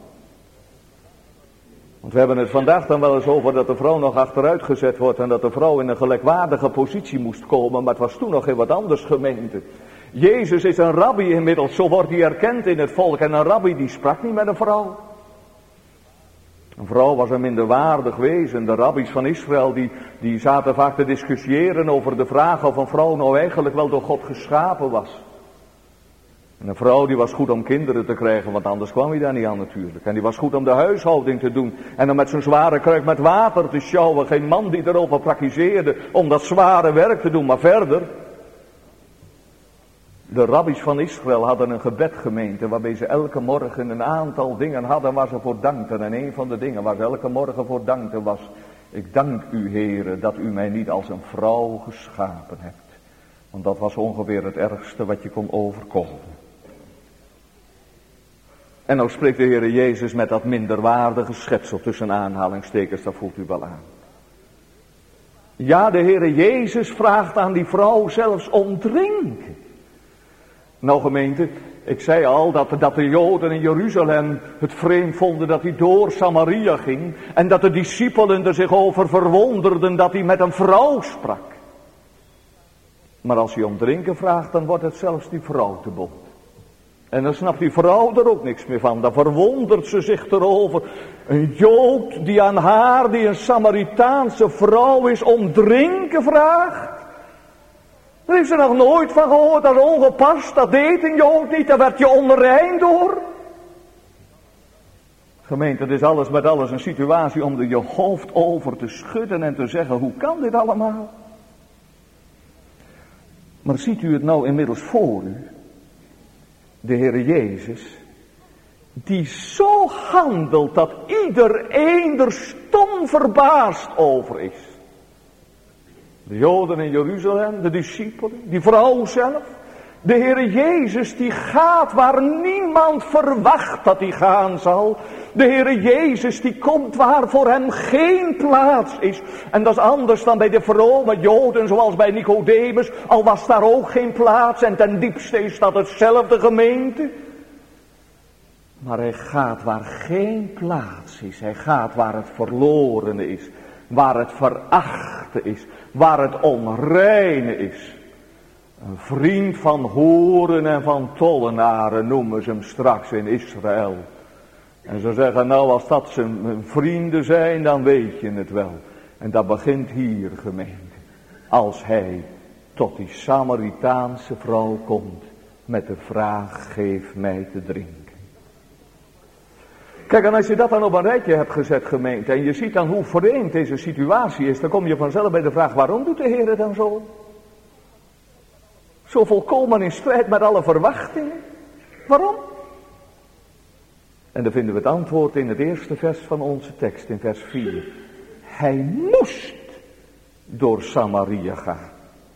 Want we hebben het vandaag dan wel eens over dat de vrouw nog achteruit gezet wordt. En dat de vrouw in een gelijkwaardige positie moest komen. Maar het was toen nog heel wat anders, gemeente. Jezus is een rabbi inmiddels, zo wordt hij erkend in het volk. En een rabbi die sprak niet met een vrouw. Een vrouw was een minderwaardig wezen. De rabbies van Israël die, die zaten vaak te discussiëren over de vraag of een vrouw nou eigenlijk wel door God geschapen was. En een vrouw die was goed om kinderen te krijgen, want anders kwam hij daar niet aan natuurlijk. En die was goed om de huishouding te doen. En om met zijn zware kruik met water te sjouwen. Geen man die erover praktiseerde om dat zware werk te doen, maar verder. De rabbies van Israël hadden een gebedgemeente waarbij ze elke morgen een aantal dingen hadden waar ze voor dankten. En een van de dingen waar ze elke morgen voor dankten was: ik dank u, Heere, dat u mij niet als een vrouw geschapen hebt. Want dat was ongeveer het ergste wat je kon overkomen. En nou spreekt de Heere Jezus met dat minderwaardige schepsel tussen aanhalingstekens, dat voelt u wel aan. Ja, de Heere Jezus vraagt aan die vrouw zelfs om drinken. Nou gemeente, ik zei al dat, dat de Joden in Jeruzalem het vreemd vonden dat hij door Samaria ging. En dat de discipelen er zich over verwonderden dat hij met een vrouw sprak. Maar als hij om drinken vraagt, dan wordt het zelfs die vrouw te bot. En dan snapt die vrouw er ook niks meer van. Dan verwondert ze zich erover. Een Jood die aan haar, die een Samaritaanse vrouw is, om drinken vraagt. Daar heeft ze nog nooit van gehoord, dat is ongepast, dat deed een Jood niet, daar werd je onrein door. Gemeente, het is alles met alles een situatie om er je hoofd over te schudden en te zeggen, hoe kan dit allemaal? Maar ziet u het nou inmiddels voor u? De Heere Jezus, die zo handelt dat iedereen er stom verbaasd over is. De Joden in Jeruzalem, de discipelen, die vrouw zelf. De Heere Jezus die gaat waar niemand verwacht dat hij gaan zal. De Heere Jezus die komt waar voor hem geen plaats is. En dat is anders dan bij de vrome Joden zoals bij Nicodemus. Al was daar ook geen plaats en ten diepste is dat hetzelfde, gemeente. Maar hij gaat waar geen plaats is. Hij gaat waar het verlorene is. Waar het verachte is. Waar het onreine is. Een vriend van hoeren en van tollenaren noemen ze hem straks in Israël. En ze zeggen, nou als dat zijn vrienden zijn, dan weet je het wel. En dat begint hier, gemeente. Als hij tot die Samaritaanse vrouw komt met de vraag, geef mij te drinken. Kijk, en als je dat dan op een rijtje hebt gezet, gemeente, en je ziet dan hoe vreemd deze situatie is, dan kom je vanzelf bij de vraag, waarom doet de Heer het dan zo? Zo volkomen in strijd met alle verwachtingen. Waarom? En dan vinden we het antwoord in het eerste vers van onze tekst, in vers vier. Hij moest door Samaria gaan.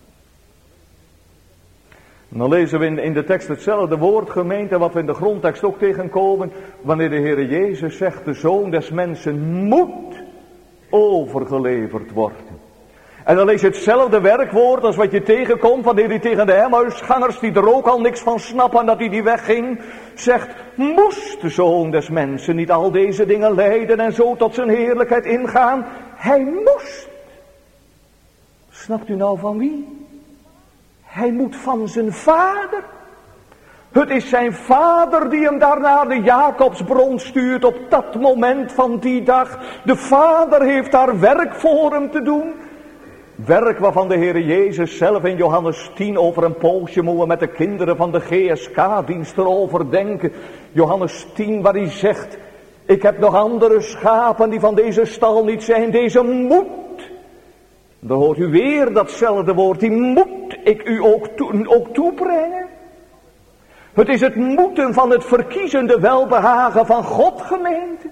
En dan lezen we in, in de tekst hetzelfde woord, gemeente, wat we in de grondtekst ook tegenkomen, wanneer de Heer Jezus zegt, de Zoon des Mensen moet overgeleverd worden. En dan lees je hetzelfde werkwoord als wat je tegenkomt wanneer hij tegen de Emmausgangers, die er ook al niks van snappen dat hij die wegging, zegt, moest de Zoon des Mensen niet al deze dingen lijden en zo tot zijn heerlijkheid ingaan? Hij moest. Snapt u nou van wie? Hij moet van zijn vader. Het is zijn vader die hem daar naar de Jacobsbron stuurt op dat moment van die dag. De vader heeft daar werk voor hem te doen. Werk waarvan de Heer Jezus zelf in Johannes tien over een poosje moeten we met de kinderen van de G S K-dienst erover denken. Johannes tien waar hij zegt, ik heb nog andere schapen die van deze stal niet zijn, deze moet. Dan hoort u weer datzelfde woord, die moet ik u ook, toe, ook toebrengen. Het is het moeten van het verkiezende welbehagen van God, gemeente.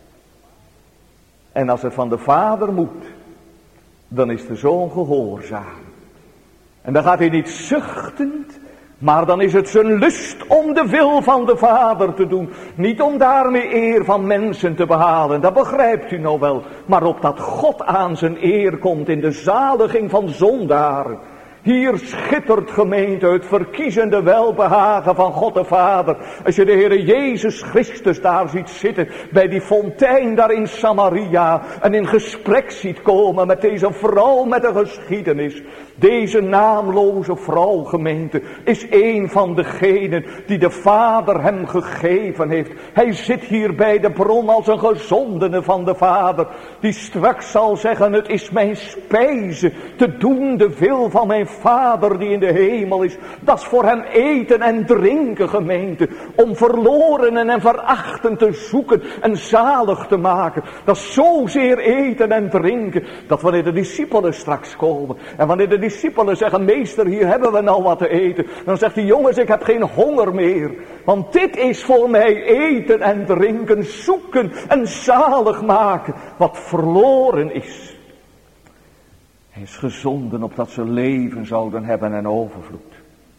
En als het van de Vader moet, dan is de Zoon gehoorzaam. En dan gaat hij niet zuchtend, maar dan is het zijn lust om de wil van de Vader te doen. Niet om daarmee eer van mensen te behalen, dat begrijpt u nou wel. Maar opdat God aan zijn eer komt in de zaliging van zondaren. Hier schittert, gemeente, het verkiezende welbehagen van God de Vader. Als je de Heer Jezus Christus daar ziet zitten, bij die fontein daar in Samaria, en in gesprek ziet komen met deze vrouw met een geschiedenis. Deze naamloze vrouw, gemeente, is een van degenen die de Vader hem gegeven heeft. Hij zit hier bij de bron als een gezondene van de Vader, die straks zal zeggen, het is mijn spijze te doen de wil van mijn Vader die in de hemel is. Dat is voor hem eten en drinken, gemeente, om verlorenen en verachten te zoeken en zalig te maken. Dat is zozeer eten en drinken, dat wanneer de discipelen straks komen, en wanneer de discipelen zeggen, meester, hier hebben we nou wat te eten, dan zegt hij, jongens, ik heb geen honger meer, want dit is voor mij eten en drinken, zoeken en zalig maken, wat verloren is. Hij is gezonden opdat ze leven zouden hebben en overvloed.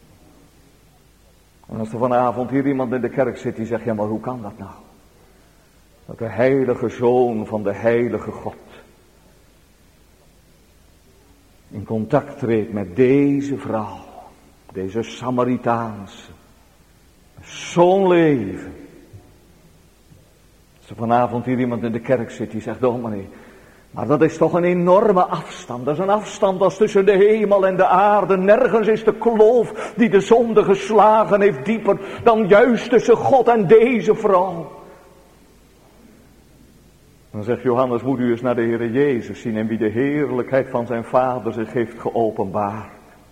En als er vanavond hier iemand in de kerk zit die zegt, ja, maar hoe kan dat nou? Dat de heilige Zoon van de heilige God in contact treedt met deze vrouw, deze Samaritaanse, zo'n leven. Als er vanavond hier iemand in de kerk zit die zegt, dominee, maar dat is toch een enorme afstand. Dat is een afstand als tussen de hemel en de aarde. Nergens is de kloof die de zonde geslagen heeft dieper dan juist tussen God en deze vrouw. Dan zegt Johannes, moet u eens naar de Heer Jezus zien en wie de heerlijkheid van zijn Vader zich heeft geopenbaard.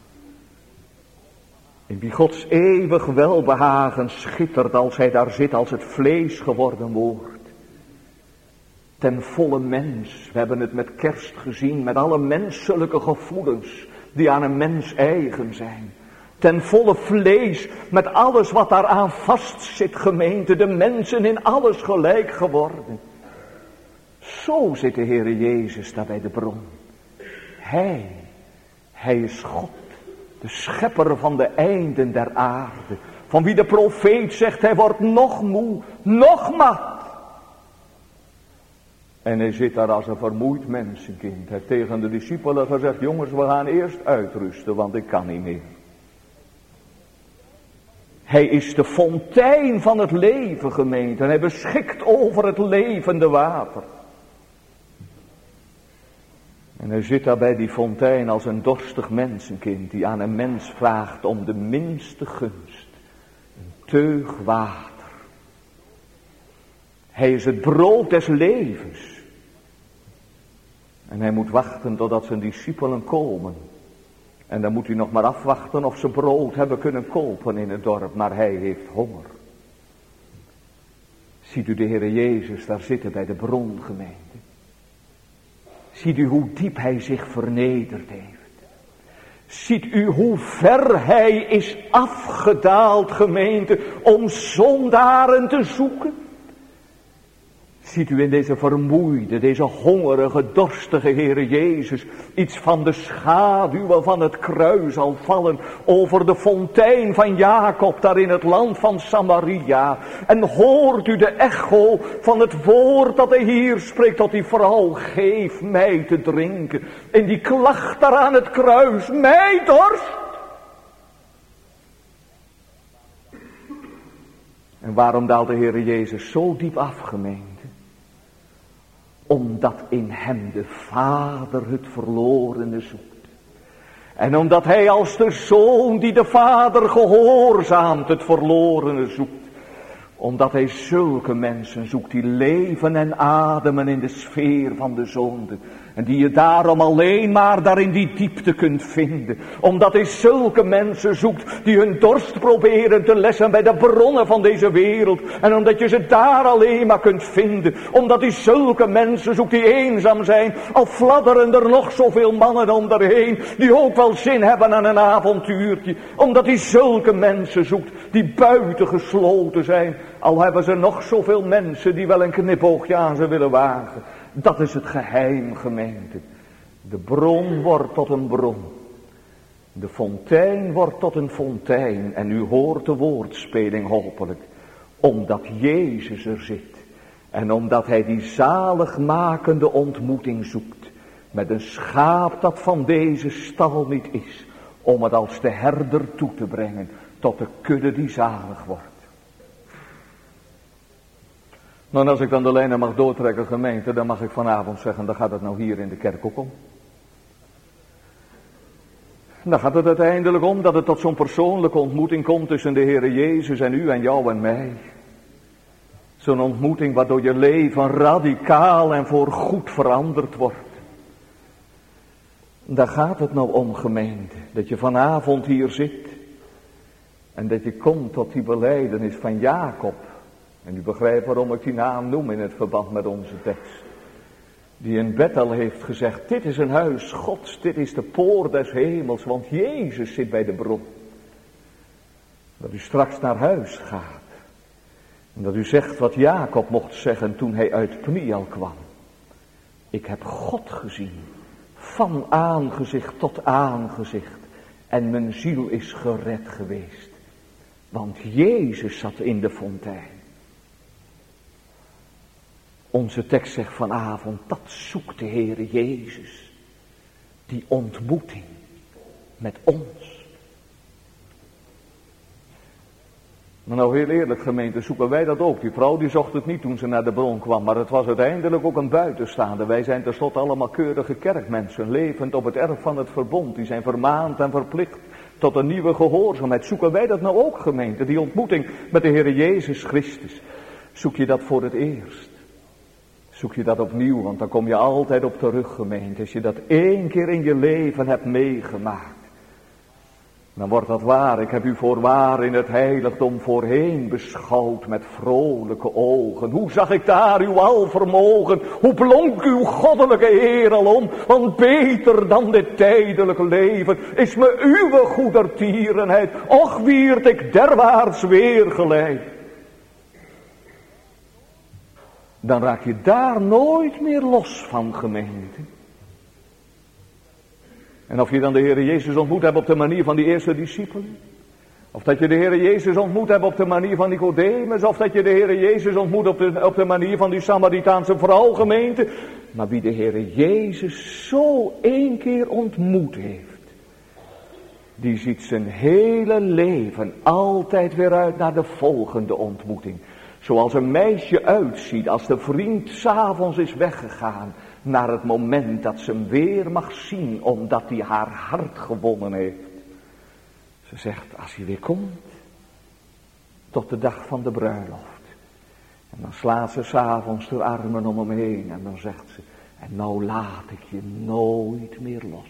In wie Gods eeuwig welbehagen schittert als hij daar zit als het vlees geworden woord. Ten volle mens, we hebben het met kerst gezien, met alle menselijke gevoelens die aan een mens eigen zijn. Ten volle vlees, met alles wat daaraan vastzit, gemeente, de mensen in alles gelijk geworden. Zo zit de Heer Jezus daar bij de bron. Hij, hij is God, de schepper van de einden der aarde. Van wie de profeet zegt, hij wordt nog moe, nog mat. En hij zit daar als een vermoeid mensenkind. Hij heeft tegen de discipelen gezegd, jongens, we gaan eerst uitrusten, want ik kan niet meer. Hij is de fontein van het leven, gemeente. En hij beschikt over het levende water. En hij zit daar bij die fontein als een dorstig mensenkind die aan een mens vraagt om de minste gunst. Een teug water. Hij is het brood des levens. En hij moet wachten totdat zijn discipelen komen. En dan moet hij nog maar afwachten of ze brood hebben kunnen kopen in het dorp. Maar hij heeft honger. Ziet u de Heere Jezus daar zitten bij de brongemeente. Ziet u hoe diep hij zich vernederd heeft. Ziet u hoe ver hij is afgedaald, gemeente, om zondaren te zoeken. Ziet u in deze vermoeide, deze hongerige, dorstige Heere Jezus iets van de schaduwen van het kruis al vallen over de fontein van Jacob daar in het land van Samaria. En hoort u de echo van het woord dat hij hier spreekt tot die vrouw, geef mij te drinken. En die klacht daar aan het kruis, mij dorst. En waarom daalt de Heere Jezus zo diep af, gemeente? Omdat in hem de Vader het verlorene zoekt. En omdat hij als de Zoon die de Vader gehoorzaamt het verlorene zoekt. Omdat hij zulke mensen zoekt die leven en ademen in de sfeer van de zonde. En die je daarom alleen maar daar in die diepte kunt vinden. Omdat hij zulke mensen zoekt die hun dorst proberen te lessen bij de bronnen van deze wereld. En omdat je ze daar alleen maar kunt vinden. Omdat hij zulke mensen zoekt die eenzaam zijn. Al fladderen er nog zoveel mannen om daarheen. Die ook wel zin hebben aan een avontuurtje. Omdat hij zulke mensen zoekt die buiten gesloten zijn. Al hebben ze nog zoveel mensen die wel een knipoogje aan ze willen wagen. Dat is het geheim, gemeente. De bron wordt tot een bron. De fontein wordt tot een fontein. En u hoort de woordspeling hopelijk. Omdat Jezus er zit. En omdat hij die zaligmakende ontmoeting zoekt. Met een schaap dat van deze stal niet is. Om het als de herder toe te brengen. Tot de kudde die zalig wordt. Nou, als ik dan de lijnen mag doortrekken, gemeente, dan mag ik vanavond zeggen, dan gaat het nou hier in de kerk ook om. Dan gaat het uiteindelijk om dat het tot zo'n persoonlijke ontmoeting komt tussen de Heere Jezus en u en jou en mij. Zo'n ontmoeting waardoor je leven radicaal en voorgoed veranderd wordt. Daar gaat het nou om, gemeente, dat je vanavond hier zit en dat je komt tot die belijdenis van Jacob. En u begrijpt waarom ik die naam noem in het verband met onze tekst. Die in Bethel heeft gezegd, dit is een huis Gods, dit is de poort des hemels, want Jezus zit bij de bron. Dat u straks naar huis gaat. En dat u zegt wat Jacob mocht zeggen toen hij uit Pniel kwam. Ik heb God gezien, van aangezicht tot aangezicht. En mijn ziel is gered geweest. Want Jezus zat in de fontein. Onze tekst zegt vanavond, dat zoekt de Heere Jezus. Die ontmoeting met ons. Maar nou heel eerlijk, gemeente, zoeken wij dat ook. Die vrouw die zocht het niet toen ze naar de bron kwam, maar het was uiteindelijk ook een buitenstaande. Wij zijn tenslotte allemaal keurige kerkmensen, levend op het erf van het verbond. Die zijn vermaand en verplicht tot een nieuwe gehoorzaamheid. Zoeken wij dat nou ook, gemeente, die ontmoeting met de Heere Jezus Christus. Zoek je dat voor het eerst? Zoek je dat opnieuw, want dan kom je altijd op terug, gemeente. Als je dat één keer in je leven hebt meegemaakt, dan wordt dat waar. Ik heb u voorwaar in het heiligdom voorheen beschouwd met vrolijke ogen. Hoe zag ik daar uw alvermogen? Hoe blonk uw goddelijke eer al om? Want beter dan dit tijdelijke leven is me uw goedertierenheid. Och, wierd ik derwaarts weer geleid. Dan raak je daar nooit meer los van, gemeente. En of je dan de Heere Jezus ontmoet hebt op de manier van die eerste discipelen. Of dat je de Heere Jezus ontmoet hebt op de manier van Nicodemus. Of dat je de Heere Jezus ontmoet op de, op de manier van die Samaritaanse vrouw, gemeente. Maar wie de Heere Jezus zo één keer ontmoet heeft. Die ziet zijn hele leven altijd weer uit naar de volgende ontmoeting. Zoals een meisje uitziet als de vriend 's avonds is weggegaan. Naar het moment dat ze hem weer mag zien, omdat hij haar hart gewonnen heeft. Ze zegt, als hij weer komt, tot de dag van de bruiloft. En dan slaat ze 's avonds haar armen om hem heen en dan zegt ze, en nou laat ik je nooit meer los.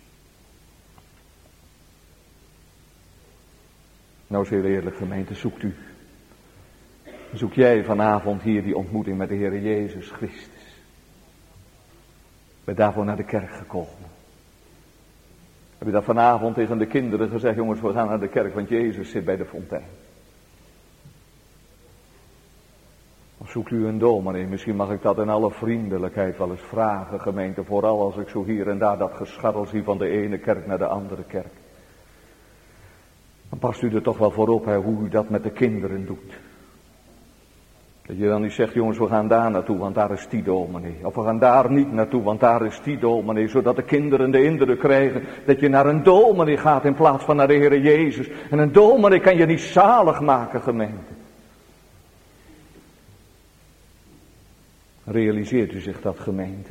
Nou is heel eerlijk gemeente, zoekt u. Zoek jij vanavond hier die ontmoeting met de Heer Jezus Christus. Ben daarvoor naar de kerk gekomen. Heb je dat vanavond tegen de kinderen gezegd, jongens, we gaan naar de kerk, want Jezus zit bij de fontein. Of zoekt u een dominee, misschien mag ik dat in alle vriendelijkheid wel eens vragen, gemeente, vooral als ik zo hier en daar dat gescharrel zie van de ene kerk naar de andere kerk. Dan past u er toch wel voor op, hè, hoe u dat met de kinderen doet. Dat je dan niet zegt, jongens, we gaan daar naartoe, want daar is die dominee. Of we gaan daar niet naartoe, want daar is die dominee. Zodat de kinderen de indruk krijgen dat je naar een dominee gaat in plaats van naar de Heer Jezus. En een dominee kan je niet zalig maken, gemeente. Realiseert u zich dat, gemeente?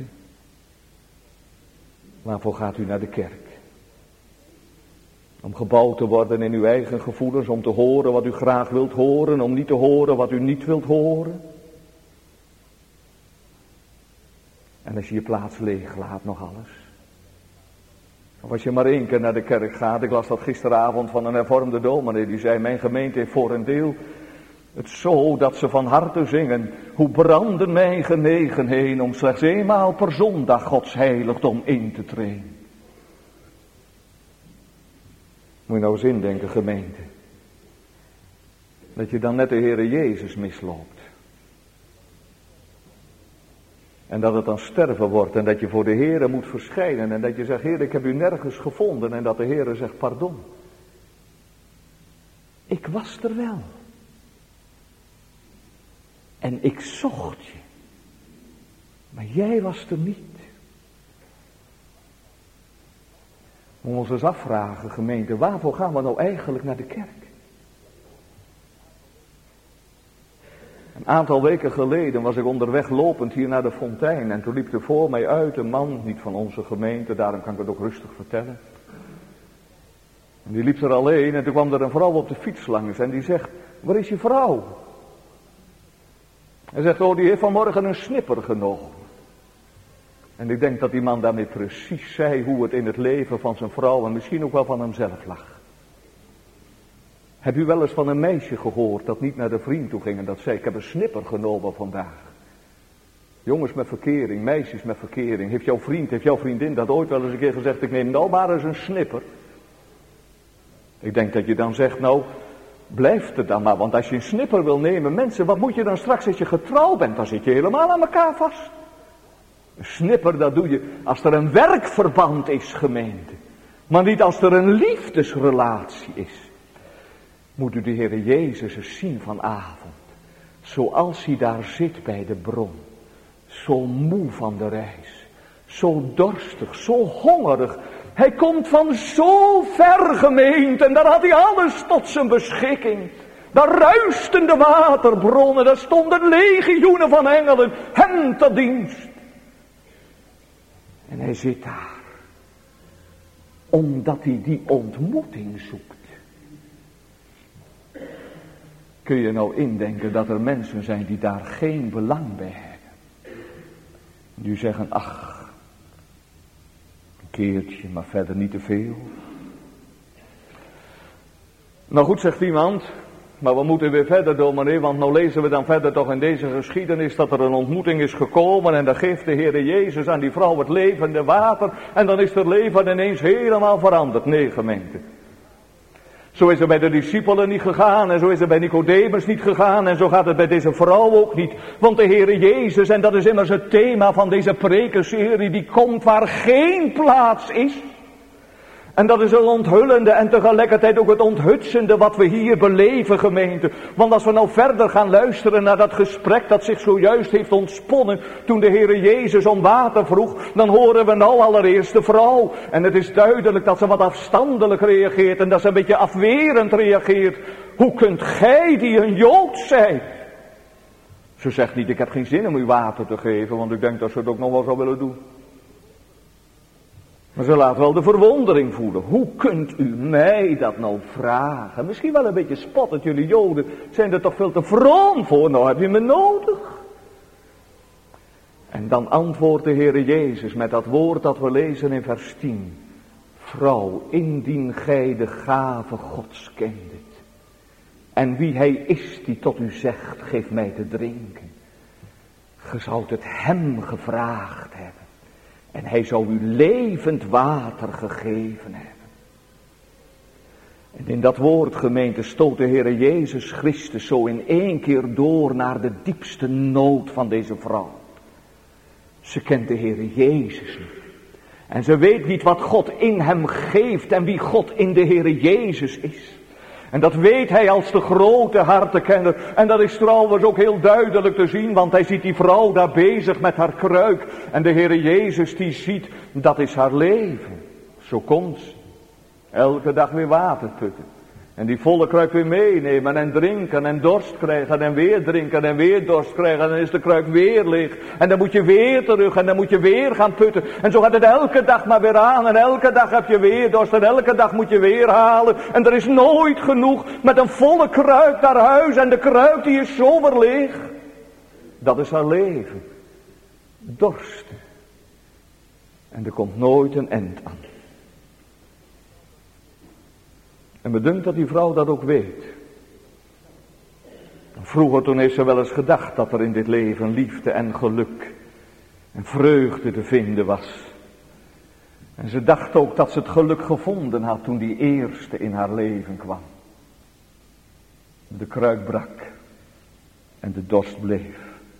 Waarvoor gaat u naar de kerk? Om gebouwd te worden in uw eigen gevoelens, om te horen wat u graag wilt horen, om niet te horen wat u niet wilt horen. En als je je plaats leeg laat, nog alles. Of als je maar één keer naar de kerk gaat, ik las dat gisteravond van een hervormde dominee, die zei, mijn gemeente heeft voor een deel het zo dat ze van harte zingen, hoe branden mijn genegenheden om slechts eenmaal per zondag Gods heiligdom in te treden. Moet je nou eens indenken, gemeente. Dat je dan net de Heere Jezus misloopt. En dat het dan sterven wordt en dat je voor de Heere moet verschijnen. En dat je zegt, Heer, ik heb u nergens gevonden. En dat de Heere zegt, pardon. Ik was er wel. En ik zocht je. Maar jij was er niet. We moeten ons eens afvragen, gemeente, waarvoor gaan we nou eigenlijk naar de kerk? Een aantal weken geleden was ik onderweg lopend hier naar de fontein. En toen liep er voor mij uit een man, niet van onze gemeente, daarom kan ik het ook rustig vertellen. En die liep er alleen en toen kwam er een vrouw op de fiets langs en die zegt, waar is je vrouw? Hij zegt, oh, die heeft vanmorgen een snipper genomen. En ik denk dat die man daarmee precies zei hoe het in het leven van zijn vrouw en misschien ook wel van hemzelf lag. Heb u wel eens van een meisje gehoord dat niet naar de vriend toe ging en dat zei, ik heb een snipper genomen vandaag. Jongens met verkering, meisjes met verkering. Heeft jouw vriend, heeft jouw vriendin dat ooit wel eens een keer gezegd, ik neem nou maar eens een snipper. Ik denk dat je dan zegt, nou, blijf er dan maar, want als je een snipper wil nemen, mensen, wat moet je dan straks als je getrouwd bent? Dan zit je helemaal aan elkaar vast. Een snipper, dat doe je als er een werkverband is, gemeente. Maar niet als er een liefdesrelatie is. Moet u de Heer Jezus eens zien vanavond. Zoals hij daar zit bij de bron. Zo moe van de reis. Zo dorstig, zo hongerig. Hij komt van zo ver, gemeente. En daar had hij alles tot zijn beschikking. Daar ruisten de waterbronnen. Daar stonden legioenen van engelen hem te dienst. En hij zit daar. Omdat hij die ontmoeting zoekt. Kun je nou indenken dat er mensen zijn die daar geen belang bij hebben. Die zeggen, ach, een keertje, maar verder niet te veel. Nou goed, zegt iemand, maar we moeten weer verder, dominee, want nou lezen we dan verder toch in deze geschiedenis dat er een ontmoeting is gekomen en dan geeft de Heer Jezus aan die vrouw het levende water en dan is het leven ineens helemaal veranderd. Nee, gemeente. Zo is het bij de discipelen niet gegaan en zo is het bij Nicodemus niet gegaan en zo gaat het bij deze vrouw ook niet. Want de Heere Jezus, en dat is immers het thema van deze prekenserie, die komt waar geen plaats is. En dat is een onthullende en tegelijkertijd ook het onthutsende wat we hier beleven, gemeente. Want als we nou verder gaan luisteren naar dat gesprek dat zich zojuist heeft ontsponnen toen de Heere Jezus om water vroeg, dan horen we nou allereerst de vrouw. En het is duidelijk dat ze wat afstandelijk reageert en dat ze een beetje afwerend reageert. Hoe kunt gij die een Jood zijt? Ze zegt niet, ik heb geen zin om u water te geven, want ik denk dat ze het ook nog wel zou willen doen. Maar ze laat wel de verwondering voelen. Hoe kunt u mij dat nou vragen? Misschien wel een beetje spottend, jullie Joden zijn er toch veel te vroom voor. Nou heb je me nodig. En dan antwoordt de Heere Jezus met dat woord dat we lezen in vers tien. Vrouw, indien gij de gave Gods kendet. En wie hij is die tot u zegt, geef mij te drinken. Ge zoudt het hem gevraagd hebben. En hij zou u levend water gegeven hebben. En in dat woord, gemeente, stoot de Heere Jezus Christus zo in één keer door naar de diepste nood van deze vrouw. Ze kent de Heere Jezus niet. En ze weet niet wat God in hem geeft en wie God in de Heere Jezus is. En dat weet hij als de grote hartenkenner. En dat is trouwens ook heel duidelijk te zien, want hij ziet die vrouw daar bezig met haar kruik. En de Heere Jezus die ziet, dat is haar leven. Zo komt ze. Elke dag weer water putten. En die volle kruik weer meenemen en drinken en dorst krijgen en weer drinken en weer dorst krijgen. En dan is de kruik weer leeg. En dan moet je weer terug en dan moet je weer gaan putten. En zo gaat het elke dag maar weer aan. En elke dag heb je weer dorst en elke dag moet je weer halen. En er is nooit genoeg met een volle kruik naar huis. En de kruik die is zomaar leeg. Dat is haar leven. Dorsten. En er komt nooit een eind aan. En me dunkt dat die vrouw dat ook weet. Vroeger toen heeft ze wel eens gedacht dat er in dit leven liefde en geluk en vreugde te vinden was. En ze dacht ook dat ze het geluk gevonden had toen die eerste in haar leven kwam. De kruik brak en de dorst bleef.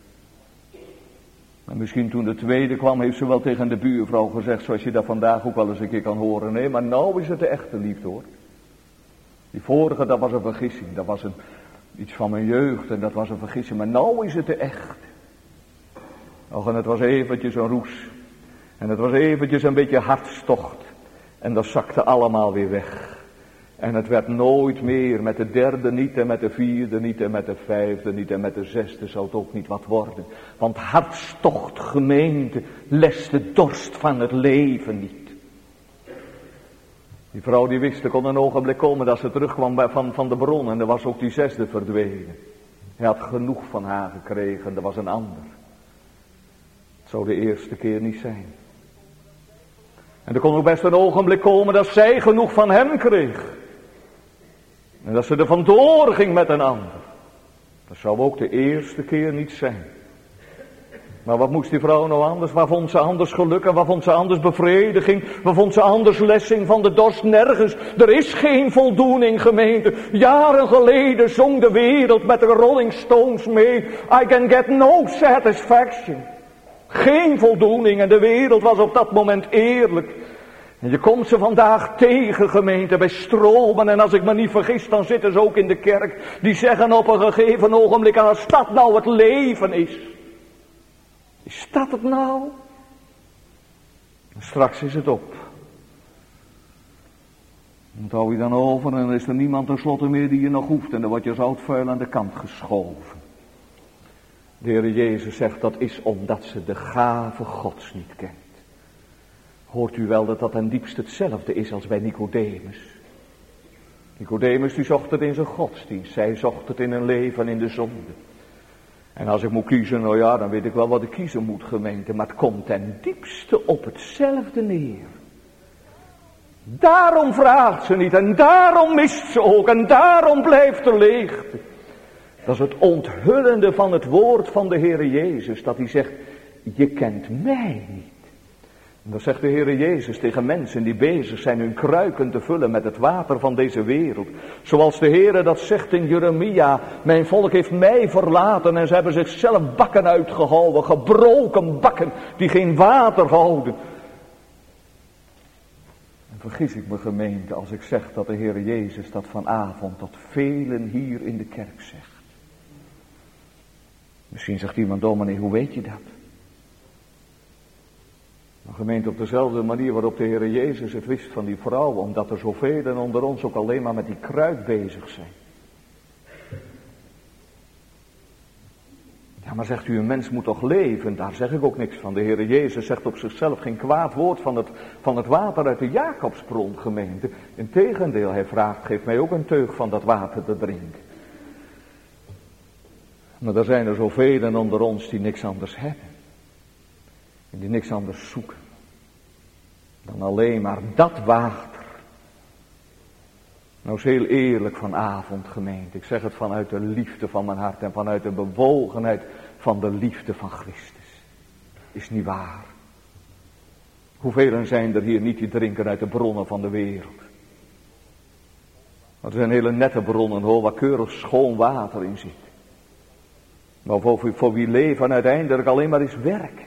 En misschien toen de tweede kwam heeft ze wel tegen de buurvrouw gezegd, zoals je dat vandaag ook wel eens een keer kan horen. Nee, maar nou is het de echte liefde hoor. Die vorige, dat was een vergissing. Dat was een, iets van mijn jeugd en dat was een vergissing. Maar nou is het de echt. Och, en het was eventjes een roes. En het was eventjes een beetje hartstocht. En dat zakte allemaal weer weg. En het werd nooit meer met de derde niet en met de vierde niet en met de vijfde niet en met de zesde zou het ook niet wat worden. Want hartstocht, gemeente, lest de dorst van het leven niet. Die vrouw die wist, er kon een ogenblik komen dat ze terugkwam bij, van, van de bron en er was ook die zesde verdwenen. Hij had genoeg van haar gekregen, er was een ander. Het zou de eerste keer niet zijn. En er kon ook best een ogenblik komen dat zij genoeg van hem kreeg. En dat ze er vandoor ging met een ander. Dat zou ook de eerste keer niet zijn. Maar wat moest die vrouw nou anders? Waar vond ze anders geluk en waar vond ze anders bevrediging? Waar vond ze anders lessing van de dorst? Nergens. Er is geen voldoening, gemeente. Jaren geleden zong de wereld met de Rolling Stones mee. I can get no satisfaction. Geen voldoening en de wereld was op dat moment eerlijk. En je komt ze vandaag tegen, gemeente, bij stromen. En als ik me niet vergis, dan zitten ze ook in de kerk. Die zeggen op een gegeven ogenblik, als dat nou het leven is. Is dat het nou? Straks is het op. Dan hou je dan over en dan is er niemand tenslotte meer die je nog hoeft. En dan wordt je zout vuil aan de kant geschoven. De Heer Jezus zegt dat is omdat ze de gave Gods niet kent. Hoort u wel dat dat ten diepste hetzelfde is als bij Nicodemus. Nicodemus die zocht het in zijn godsdienst. Zij zocht het in een leven in de zonde. En als ik moet kiezen, nou ja, dan weet ik wel wat ik kiezen moet, gemeente. Maar het komt ten diepste op hetzelfde neer. Daarom vraagt ze niet en daarom mist ze ook en daarom blijft er leegte. Dat is het onthullende van het woord van de Heere Jezus. Dat hij zegt, je kent mij niet. En dat zegt de Heere Jezus tegen mensen die bezig zijn hun kruiken te vullen met het water van deze wereld. Zoals de Heere dat zegt in Jeremia, mijn volk heeft mij verlaten en ze hebben zichzelf bakken uitgehouden, gebroken bakken die geen water houden. En vergis ik me, gemeente, als ik zeg dat de Heere Jezus dat vanavond tot velen hier in de kerk zegt. Misschien zegt iemand, dominee, hoe weet je dat? Maar gemeente, op dezelfde manier waarop de Heere Jezus het wist van die vrouw, omdat er zoveel onder ons ook alleen maar met die kruik bezig zijn. Ja, maar zegt u, een mens moet toch leven? Daar zeg ik ook niks van. De Heere Jezus zegt op zichzelf geen kwaad woord van het, van het water uit de Jacobsbron, gemeente. Integendeel, hij vraagt, geef mij ook een teug van dat water te drinken. Maar er zijn er zoveel onder ons die niks anders hebben. En die niks anders zoeken. Dan alleen maar dat water. Nou, is heel eerlijk vanavond, gemeente. Ik zeg het vanuit de liefde van mijn hart en vanuit de bewogenheid van de liefde van Christus. Is niet waar. Hoeveel zijn er hier niet die drinken uit de bronnen van de wereld? Er zijn hele nette bronnen, hoor, waar keurig schoon water in zit. Maar voor, voor wie leven uiteindelijk alleen maar is werk.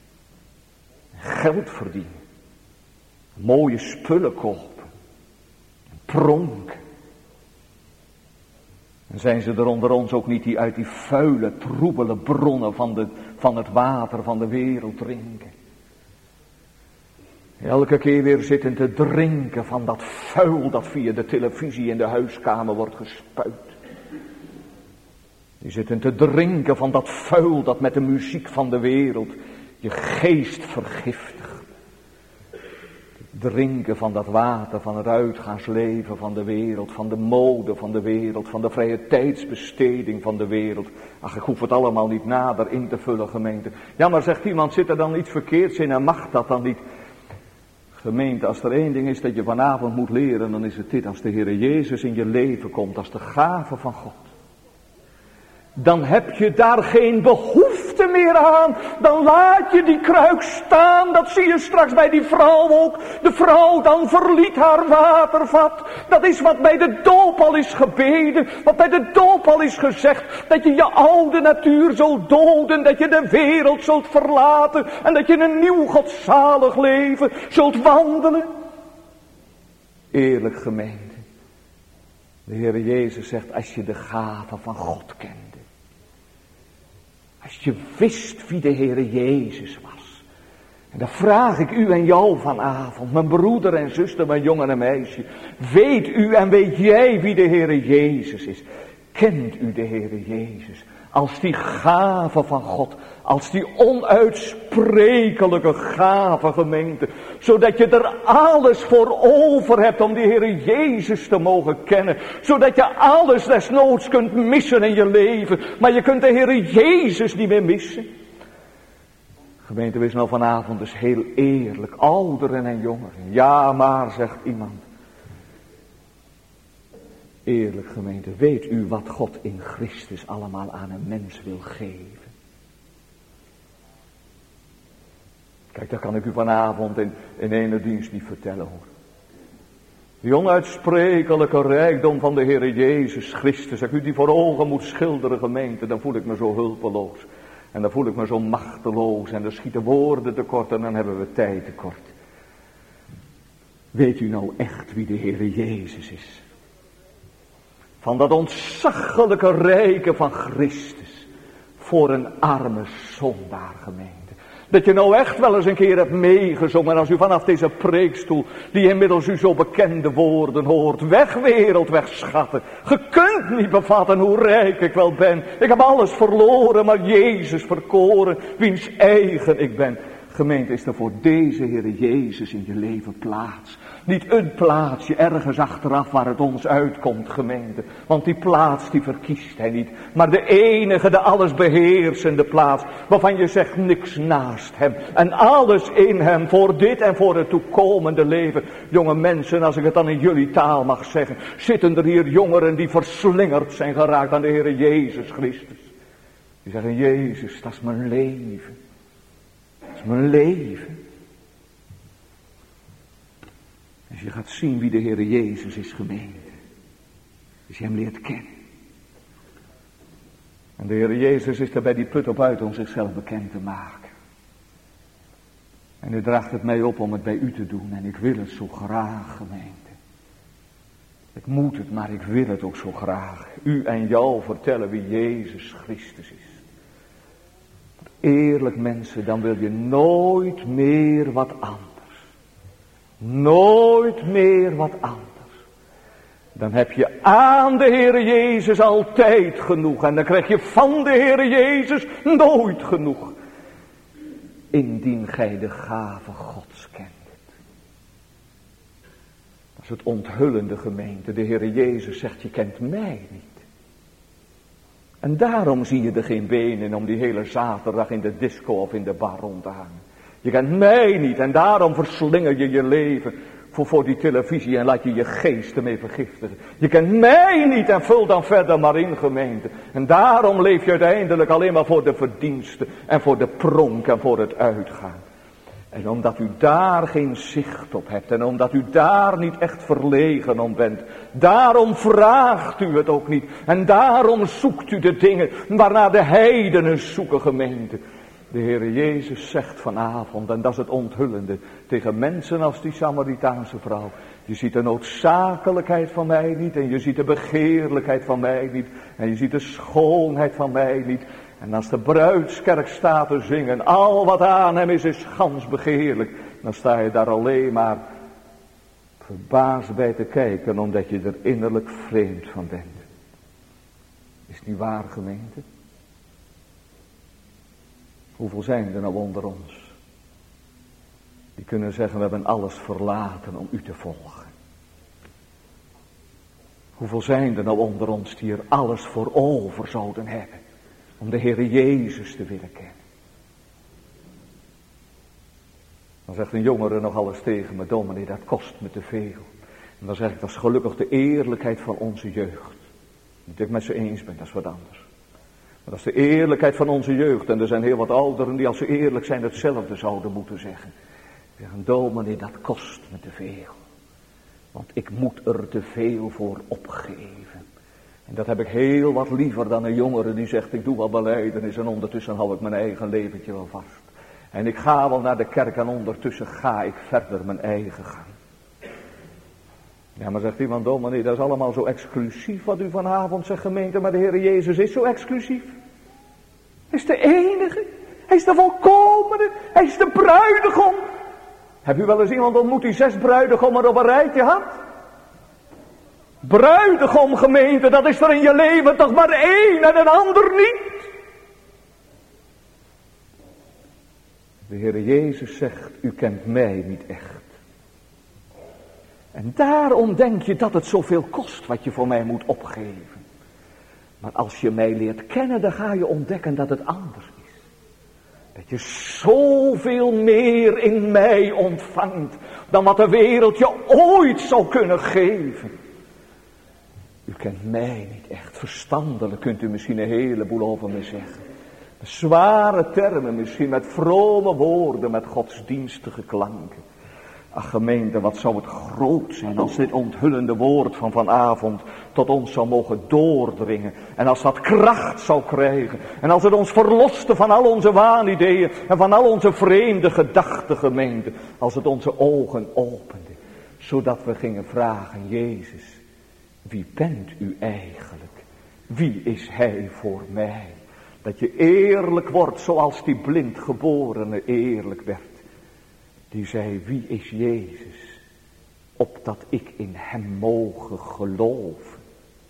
Geld verdienen. Mooie spullen kopen. Pronk. En zijn ze er onder ons ook niet die uit die vuile, troebele bronnen van, de, van het water van de wereld drinken. Elke keer weer zitten te drinken van dat vuil dat via de televisie in de huiskamer wordt gespuit. Die zitten te drinken van dat vuil dat met de muziek van de wereld je geest vergiftigt. Drinken van dat water, van het uitgaansleven van de wereld, van de mode van de wereld, van de vrije tijdsbesteding van de wereld. Ach, ik hoef het allemaal niet nader in te vullen, gemeente. Ja, maar zegt iemand, zit er dan iets verkeerds in en mag dat dan niet? Gemeente, als er één ding is dat je vanavond moet leren, dan is het dit. Als de Heere Jezus in je leven komt, als de gave van God. Dan heb je daar geen behoefte meer aan. Dan laat je die kruik staan. Dat zie je straks bij die vrouw ook. De vrouw dan verliet haar watervat. Dat is wat bij de doop al is gebeden. Wat bij de doop al is gezegd. Dat je je oude natuur zult doden. Dat je de wereld zult verlaten. En dat je een nieuw godzalig leven zult wandelen. Eerlijk, gemeente. De Heere Jezus zegt, als je de gave van God kent. Als je wist wie de Heere Jezus was. En dan vraag ik u en jou vanavond, mijn broeder en zuster, mijn jongen en meisje. Weet u en weet jij wie de Heere Jezus is? Kent u de Heere Jezus? Als die gave van God, als die onuitsprekelijke gave, gemeente. Zodat je er alles voor over hebt om die Heere Jezus te mogen kennen. Zodat je alles desnoods kunt missen in je leven. Maar je kunt de Heere Jezus niet meer missen. Gemeente, wees nou vanavond dus heel eerlijk, ouderen en jongeren. Ja, maar, zegt iemand. Eerlijk, gemeente, weet u wat God in Christus allemaal aan een mens wil geven? Kijk, dat kan ik u vanavond in, in ene dienst niet vertellen, hoor. Die onuitsprekelijke rijkdom van de Heere Jezus Christus. Als ik u die voor ogen moet schilderen, gemeente, dan voel ik me zo hulpeloos. En dan voel ik me zo machteloos. En dan schieten woorden tekort en dan hebben we tijd tekort. Weet u nou echt wie de Heere Jezus is? Van dat ontzaglijke rijken van Christus. Voor een arme zondaar, gemeente. Dat je nou echt wel eens een keer hebt meegezongen. Als u vanaf deze preekstoel, die inmiddels u zo bekende woorden hoort. Weg wereld, weg schatten. Je kunt niet bevatten hoe rijk ik wel ben. Ik heb alles verloren, maar Jezus verkoren. Wiens eigen ik ben. Gemeente, is er voor deze Heere Jezus in je leven plaats. Niet een plaatsje ergens achteraf waar het ons uitkomt, gemeente. Want die plaats die verkiest hij niet. Maar de enige, de alles beheersende plaats. Waarvan je zegt niks naast hem. En alles in hem voor dit en voor het toekomende leven. Jonge mensen, als ik het dan in jullie taal mag zeggen. Zitten er hier jongeren die verslingerd zijn geraakt aan de Heere Jezus Christus. Die zeggen, Jezus, dat is mijn leven. Dat is mijn leven. Als je gaat zien wie de Heere Jezus is, gemeente. Als je hem leert kennen. En de Heere Jezus is er bij die put op uit om zichzelf bekend te maken. En u draagt het mij op om het bij u te doen. En ik wil het zo graag, gemeente. Ik moet het, maar ik wil het ook zo graag. U en jou vertellen wie Jezus Christus is. Eerlijk mensen, dan wil je nooit meer wat anders. Nooit meer wat anders. dan heb je aan de Heere Jezus altijd genoeg. En dan krijg je van de Heere Jezus nooit genoeg. Indien gij de gave Gods kent. Dat is het onthullende gemeente. De Heere Jezus zegt, je kent mij niet. En daarom zie je er geen benen om die hele zaterdag in de disco of in de bar rond te hangen. Je kent mij niet en daarom verslinger je je leven voor, voor die televisie en laat je je geest ermee vergiftigen. Je kent mij niet en vul dan verder maar in, gemeente. En daarom leef je uiteindelijk alleen maar voor de verdiensten en voor de pronk en voor het uitgaan. En omdat u daar geen zicht op hebt en omdat u daar niet echt verlegen om bent, daarom vraagt u het ook niet. En daarom zoekt u de dingen waarna de heidenen zoeken, gemeente. De Heere Jezus zegt vanavond, en dat is het onthullende, tegen mensen als die Samaritaanse vrouw. Je ziet de noodzakelijkheid van mij niet en je ziet de begeerlijkheid van mij niet. En je ziet de schoonheid van mij niet. En als de bruidskerk staat te zingen, al wat aan hem is, is gans begeerlijk. Dan sta je daar alleen maar verbaasd bij te kijken, omdat je er innerlijk vreemd van bent. Is niet waar, gemeente? Hoeveel zijn er nou onder ons? Die kunnen zeggen, we hebben alles verlaten om u te volgen. Hoeveel zijn er nou onder ons die er alles voor over zouden hebben om de Heere Jezus te willen kennen? Dan zegt een jongere nog alles tegen me, dominee, dat kost me te veel. En dan zeg ik, dat is gelukkig de eerlijkheid van onze jeugd. Niet dat ik met ze eens ben, dat is wat anders. Maar dat is de eerlijkheid van onze jeugd. En er zijn heel wat ouderen die als ze eerlijk zijn hetzelfde zouden moeten zeggen. Ze zeggen, dominee, dat kost me te veel. Want ik moet er te veel voor opgeven. En dat heb ik heel wat liever dan een jongere die zegt, ik doe wel belijdenis en ondertussen hou ik mijn eigen leventje wel vast. En ik ga wel naar de kerk en ondertussen ga ik verder mijn eigen gang. Ja, maar zegt iemand, dominee, dat is allemaal zo exclusief wat u vanavond zegt, gemeente, maar de Heere Jezus is zo exclusief. Hij is de enige, hij is de volkomene, hij is de bruidegom. Heb u wel eens iemand ontmoet die zes bruidegommen op een rijtje had? Bruidegom, gemeente, dat is er in je leven toch maar één en een ander niet. De Heere Jezus zegt, u kent mij niet echt. En daarom denk je dat het zoveel kost wat je voor mij moet opgeven. Maar als je mij leert kennen, dan ga je ontdekken dat het anders is. Dat je zoveel meer in mij ontvangt dan wat de wereld je ooit zou kunnen geven. U kent mij niet echt. Verstandelijk kunt u misschien een heleboel over me zeggen. Zware termen misschien, met vrome woorden, met godsdienstige klanken. Ach gemeente, wat zou het groot zijn als dit onthullende woord van vanavond tot ons zou mogen doordringen. En als dat kracht zou krijgen. En als het ons verloste van al onze waanideeën en van al onze vreemde gedachten, gemeente. Als het onze ogen opende. Zodat we gingen vragen, Jezus, wie bent u eigenlijk? Wie is hij voor mij? Dat je eerlijk wordt zoals die blindgeborene eerlijk werd. Die zei, wie is Jezus? Opdat ik in hem mogen geloven.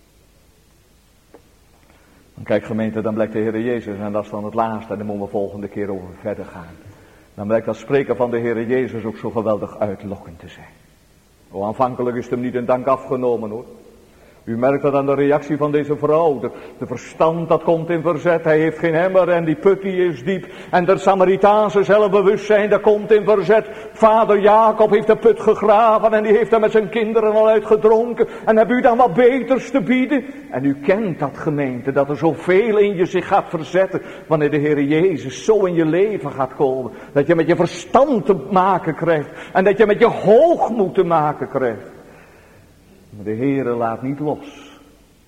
Dan kijk gemeente, dan blijkt de Heere Jezus, en dat is dan het laatste, en daar moeten we volgende keer over verder gaan. Dan blijkt dat spreken van de Heere Jezus ook zo geweldig uitlokkend te zijn. Oh, aanvankelijk is hem niet in dank afgenomen hoor. U merkt dat aan de reactie van deze vrouw. De, de verstand dat komt in verzet. Hij heeft geen emmer en die put die is diep. En de Samaritaanse zelfbewustzijn dat komt in verzet. Vader Jacob heeft de put gegraven en die heeft er met zijn kinderen al uitgedronken. En hebt u dan wat beters te bieden? En u kent dat gemeente, dat er zoveel in je zich gaat verzetten. Wanneer de Heere Jezus zo in je leven gaat komen. Dat je met je verstand te maken krijgt. En dat je met je hoogmoed te maken krijgt. Maar de Heere laat niet los.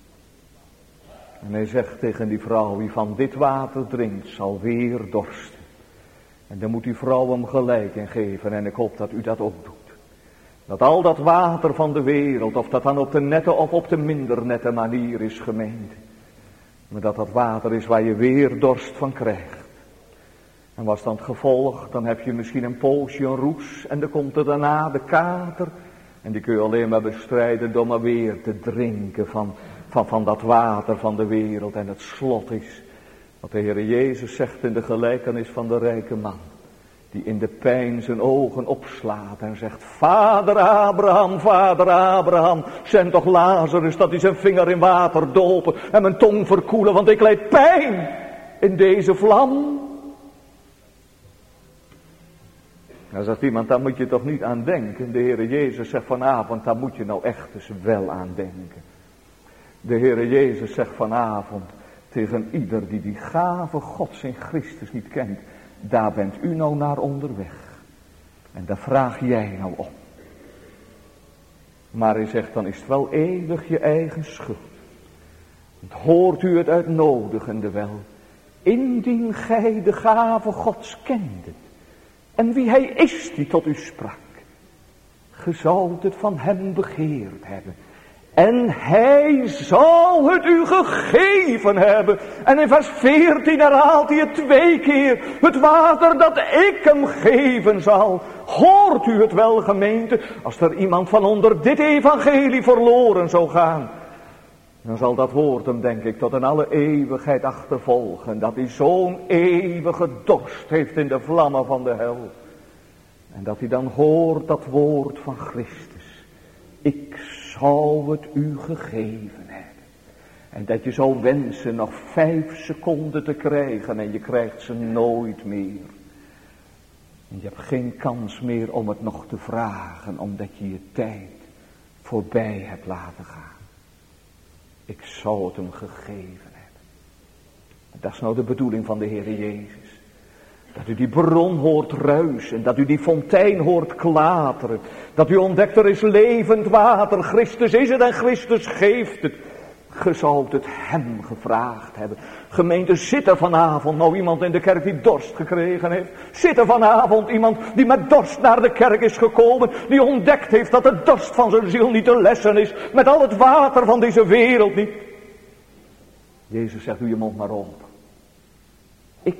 En hij zegt tegen die vrouw, wie van dit water drinkt, zal weer dorsten. En dan moet die vrouw hem gelijk in geven. En ik hoop dat u dat ook doet. Dat al dat water van de wereld, of dat dan op de nette of op de minder nette manier is, gemeente. Maar dat dat water is waar je weer dorst van krijgt. En was dan het gevolg, dan heb je misschien een poosje een roes. En dan komt er daarna de kater. En die kun je alleen maar bestrijden door maar weer te drinken van, van, van dat water van de wereld. En het slot is wat de Heer Jezus zegt in de gelijkenis van de rijke man. Die in de pijn zijn ogen opslaat en zegt: Vader Abraham, vader Abraham, zend toch Lazarus dat hij zijn vinger in water dopen en mijn tong verkoelen, want ik lijd pijn in deze vlam. Nou zegt iemand, daar moet je toch niet aan denken. De Heer Jezus zegt vanavond, daar moet je nou echt eens wel aan denken. De Heer Jezus zegt vanavond tegen ieder die die gave Gods in Christus niet kent: daar bent u nou naar onderweg. En daar vraag jij nou om. Maar hij zegt, dan is het wel eeuwig je eigen schuld. Want hoort u het uitnodigende wel. Indien gij de gave Gods kendet. En wie hij is die tot u sprak. Ge zoudt het van hem begeerd hebben. En hij zal het u gegeven hebben. En in vers veertien herhaalt hij het twee keer. Het water dat ik hem geven zal. Hoort u het wel, gemeente? Als er iemand van onder dit evangelie verloren zou gaan, dan zal dat woord hem, denk ik, tot in alle eeuwigheid achtervolgen. Dat hij zo'n eeuwige dorst heeft in de vlammen van de hel. En dat hij dan hoort dat woord van Christus. Ik zou het u gegeven hebben. En dat je zou wensen nog vijf seconden te krijgen en je krijgt ze nooit meer. En je hebt geen kans meer om het nog te vragen, omdat je je tijd voorbij hebt laten gaan. Ik zou het hem gegeven hebben. Dat is nou de bedoeling van de Heer Jezus. Dat u die bron hoort ruisen, dat u die fontein hoort klateren. Dat u ontdekt, er is levend water, Christus is het en Christus geeft het. Ge zoudt het hem gevraagd hebben. Gemeente, zit er vanavond nou iemand in de kerk die dorst gekregen heeft? Zit er vanavond iemand die met dorst naar de kerk is gekomen, die ontdekt heeft dat de dorst van zijn ziel niet te lessen is, met al het water van deze wereld niet? Jezus zegt, doe je mond maar open. Ik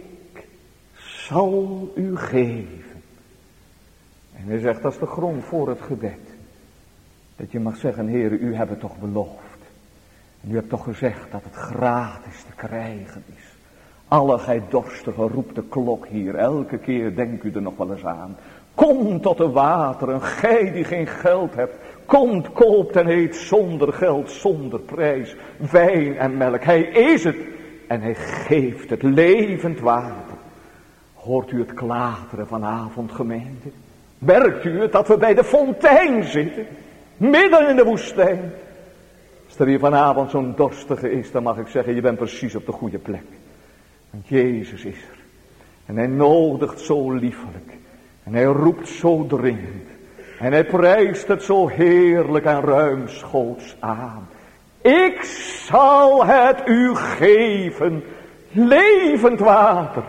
zal u geven. En hij zegt, dat is de grond voor het gebed. Dat je mag zeggen, Heere, u hebt het toch beloofd. En u hebt toch gezegd dat het gratis te krijgen is. Alle gij dorstigen, roept de klok hier. Elke keer denkt u er nog wel eens aan. Kom tot de wateren, gij die geen geld hebt. Komt, koopt en eet zonder geld, zonder prijs. Wijn en melk, hij is het. En hij geeft het levend water. Hoort u het klateren vanavond, gemeente? Merkt u het dat we bij de fontein zitten? Midden in de woestijn. Als er hier vanavond zo'n dorstige is, dan mag ik zeggen, je bent precies op de goede plek. Want Jezus is er. En hij nodigt zo liefelijk. En hij roept zo dringend. En hij prijst het zo heerlijk en ruimschoots aan. Ik zal het u geven, levend water.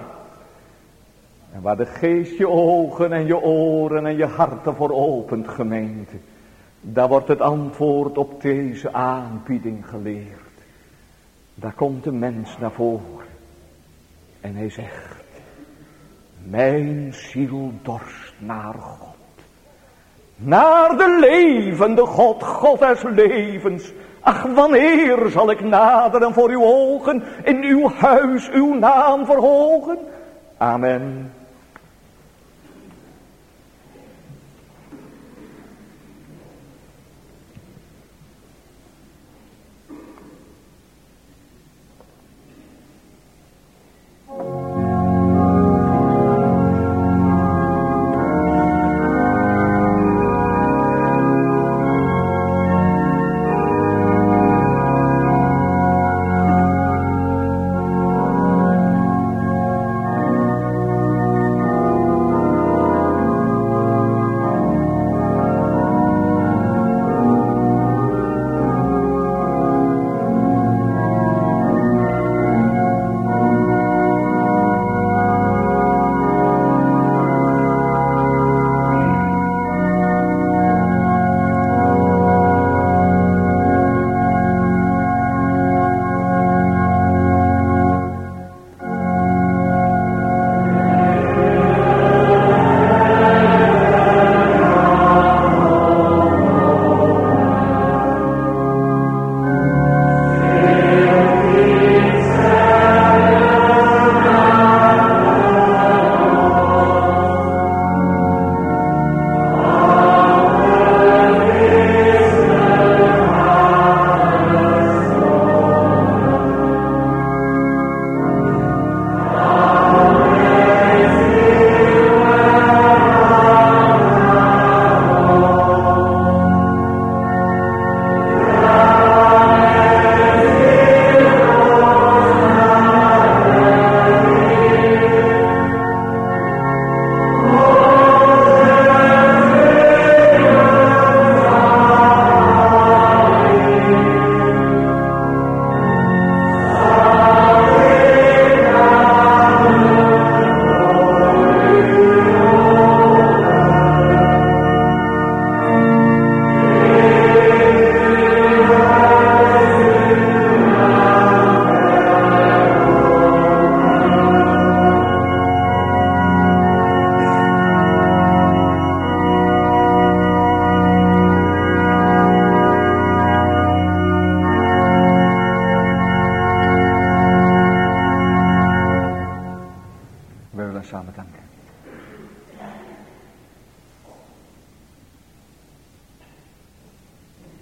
En waar de geest je ogen en je oren en je harten voor opent, gemeente, daar wordt het antwoord op deze aanbieding geleerd. Daar komt de mens naar voren. En hij zegt, mijn ziel dorst naar God. Naar de levende God, God des levens. Ach, wanneer zal ik naderen voor uw ogen, in uw huis uw naam verhogen? Amen.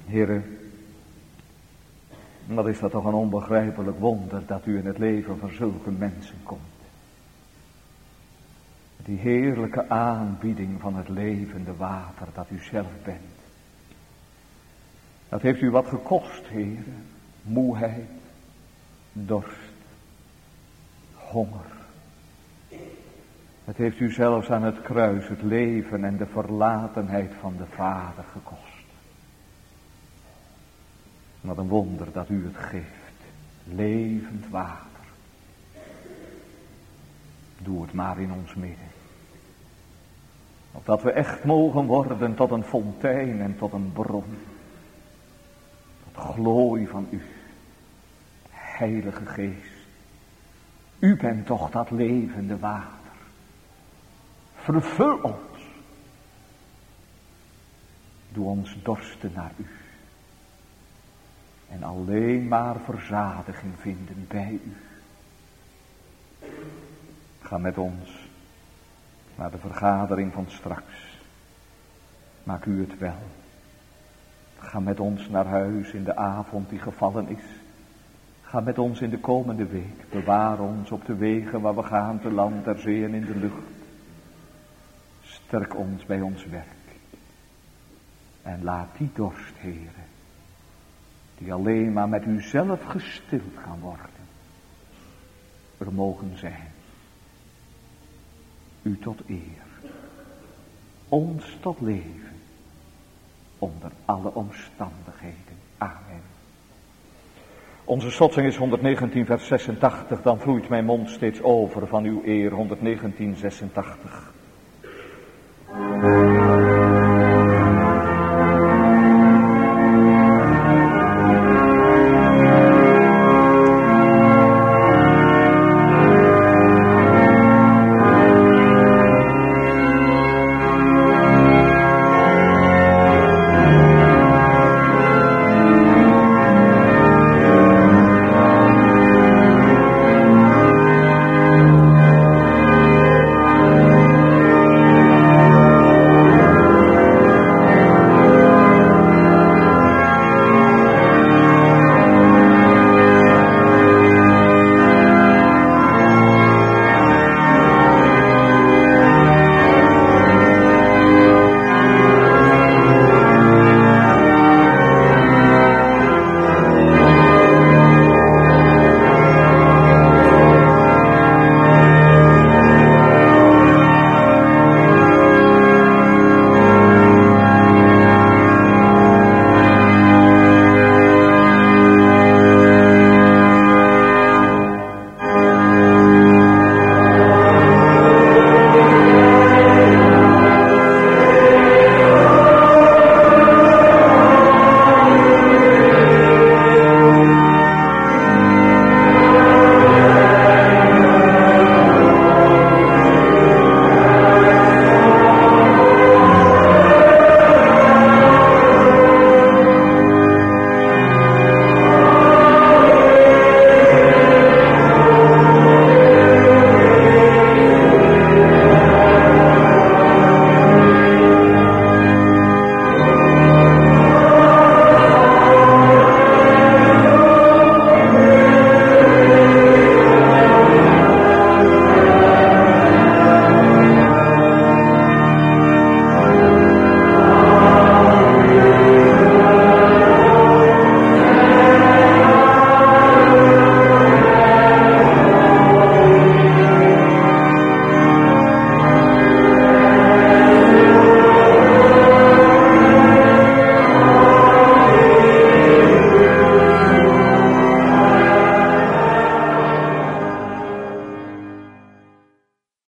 Heere, wat is dat toch een onbegrijpelijk wonder dat u in het leven van zulke mensen komt. Die heerlijke aanbieding van het levende water dat u zelf bent. Dat heeft u wat gekost, Heere. Moeheid, dorst, honger. Het heeft u zelfs aan het kruis het leven en de verlatenheid van de Vader gekost. Wat een wonder dat u het geeft. Levend water. Doe het maar in ons midden. Opdat we echt mogen worden tot een fontein en tot een bron. Tot glooi van u. Heilige Geest. U bent toch dat levende water. Vervul ons. Doe ons dorsten naar u. En alleen maar verzadiging vinden bij u. Ga met ons naar de vergadering van straks. Maak u het wel. Ga met ons naar huis in de avond die gevallen is. Ga met ons in de komende week. Bewaar ons op de wegen waar we gaan, te land, ter zee en in de lucht. Sterk ons bij ons werk. En laat die dorst, Heere, die alleen maar met u zelf gestild kan worden, er mogen zijn. U tot eer. Ons tot leven. Onder alle omstandigheden. Amen. Onze slotzing is honderdnegentien vers zesentachtig. Dan vloeit mijn mond steeds over van uw eer. honderdnegentien zesentachtig.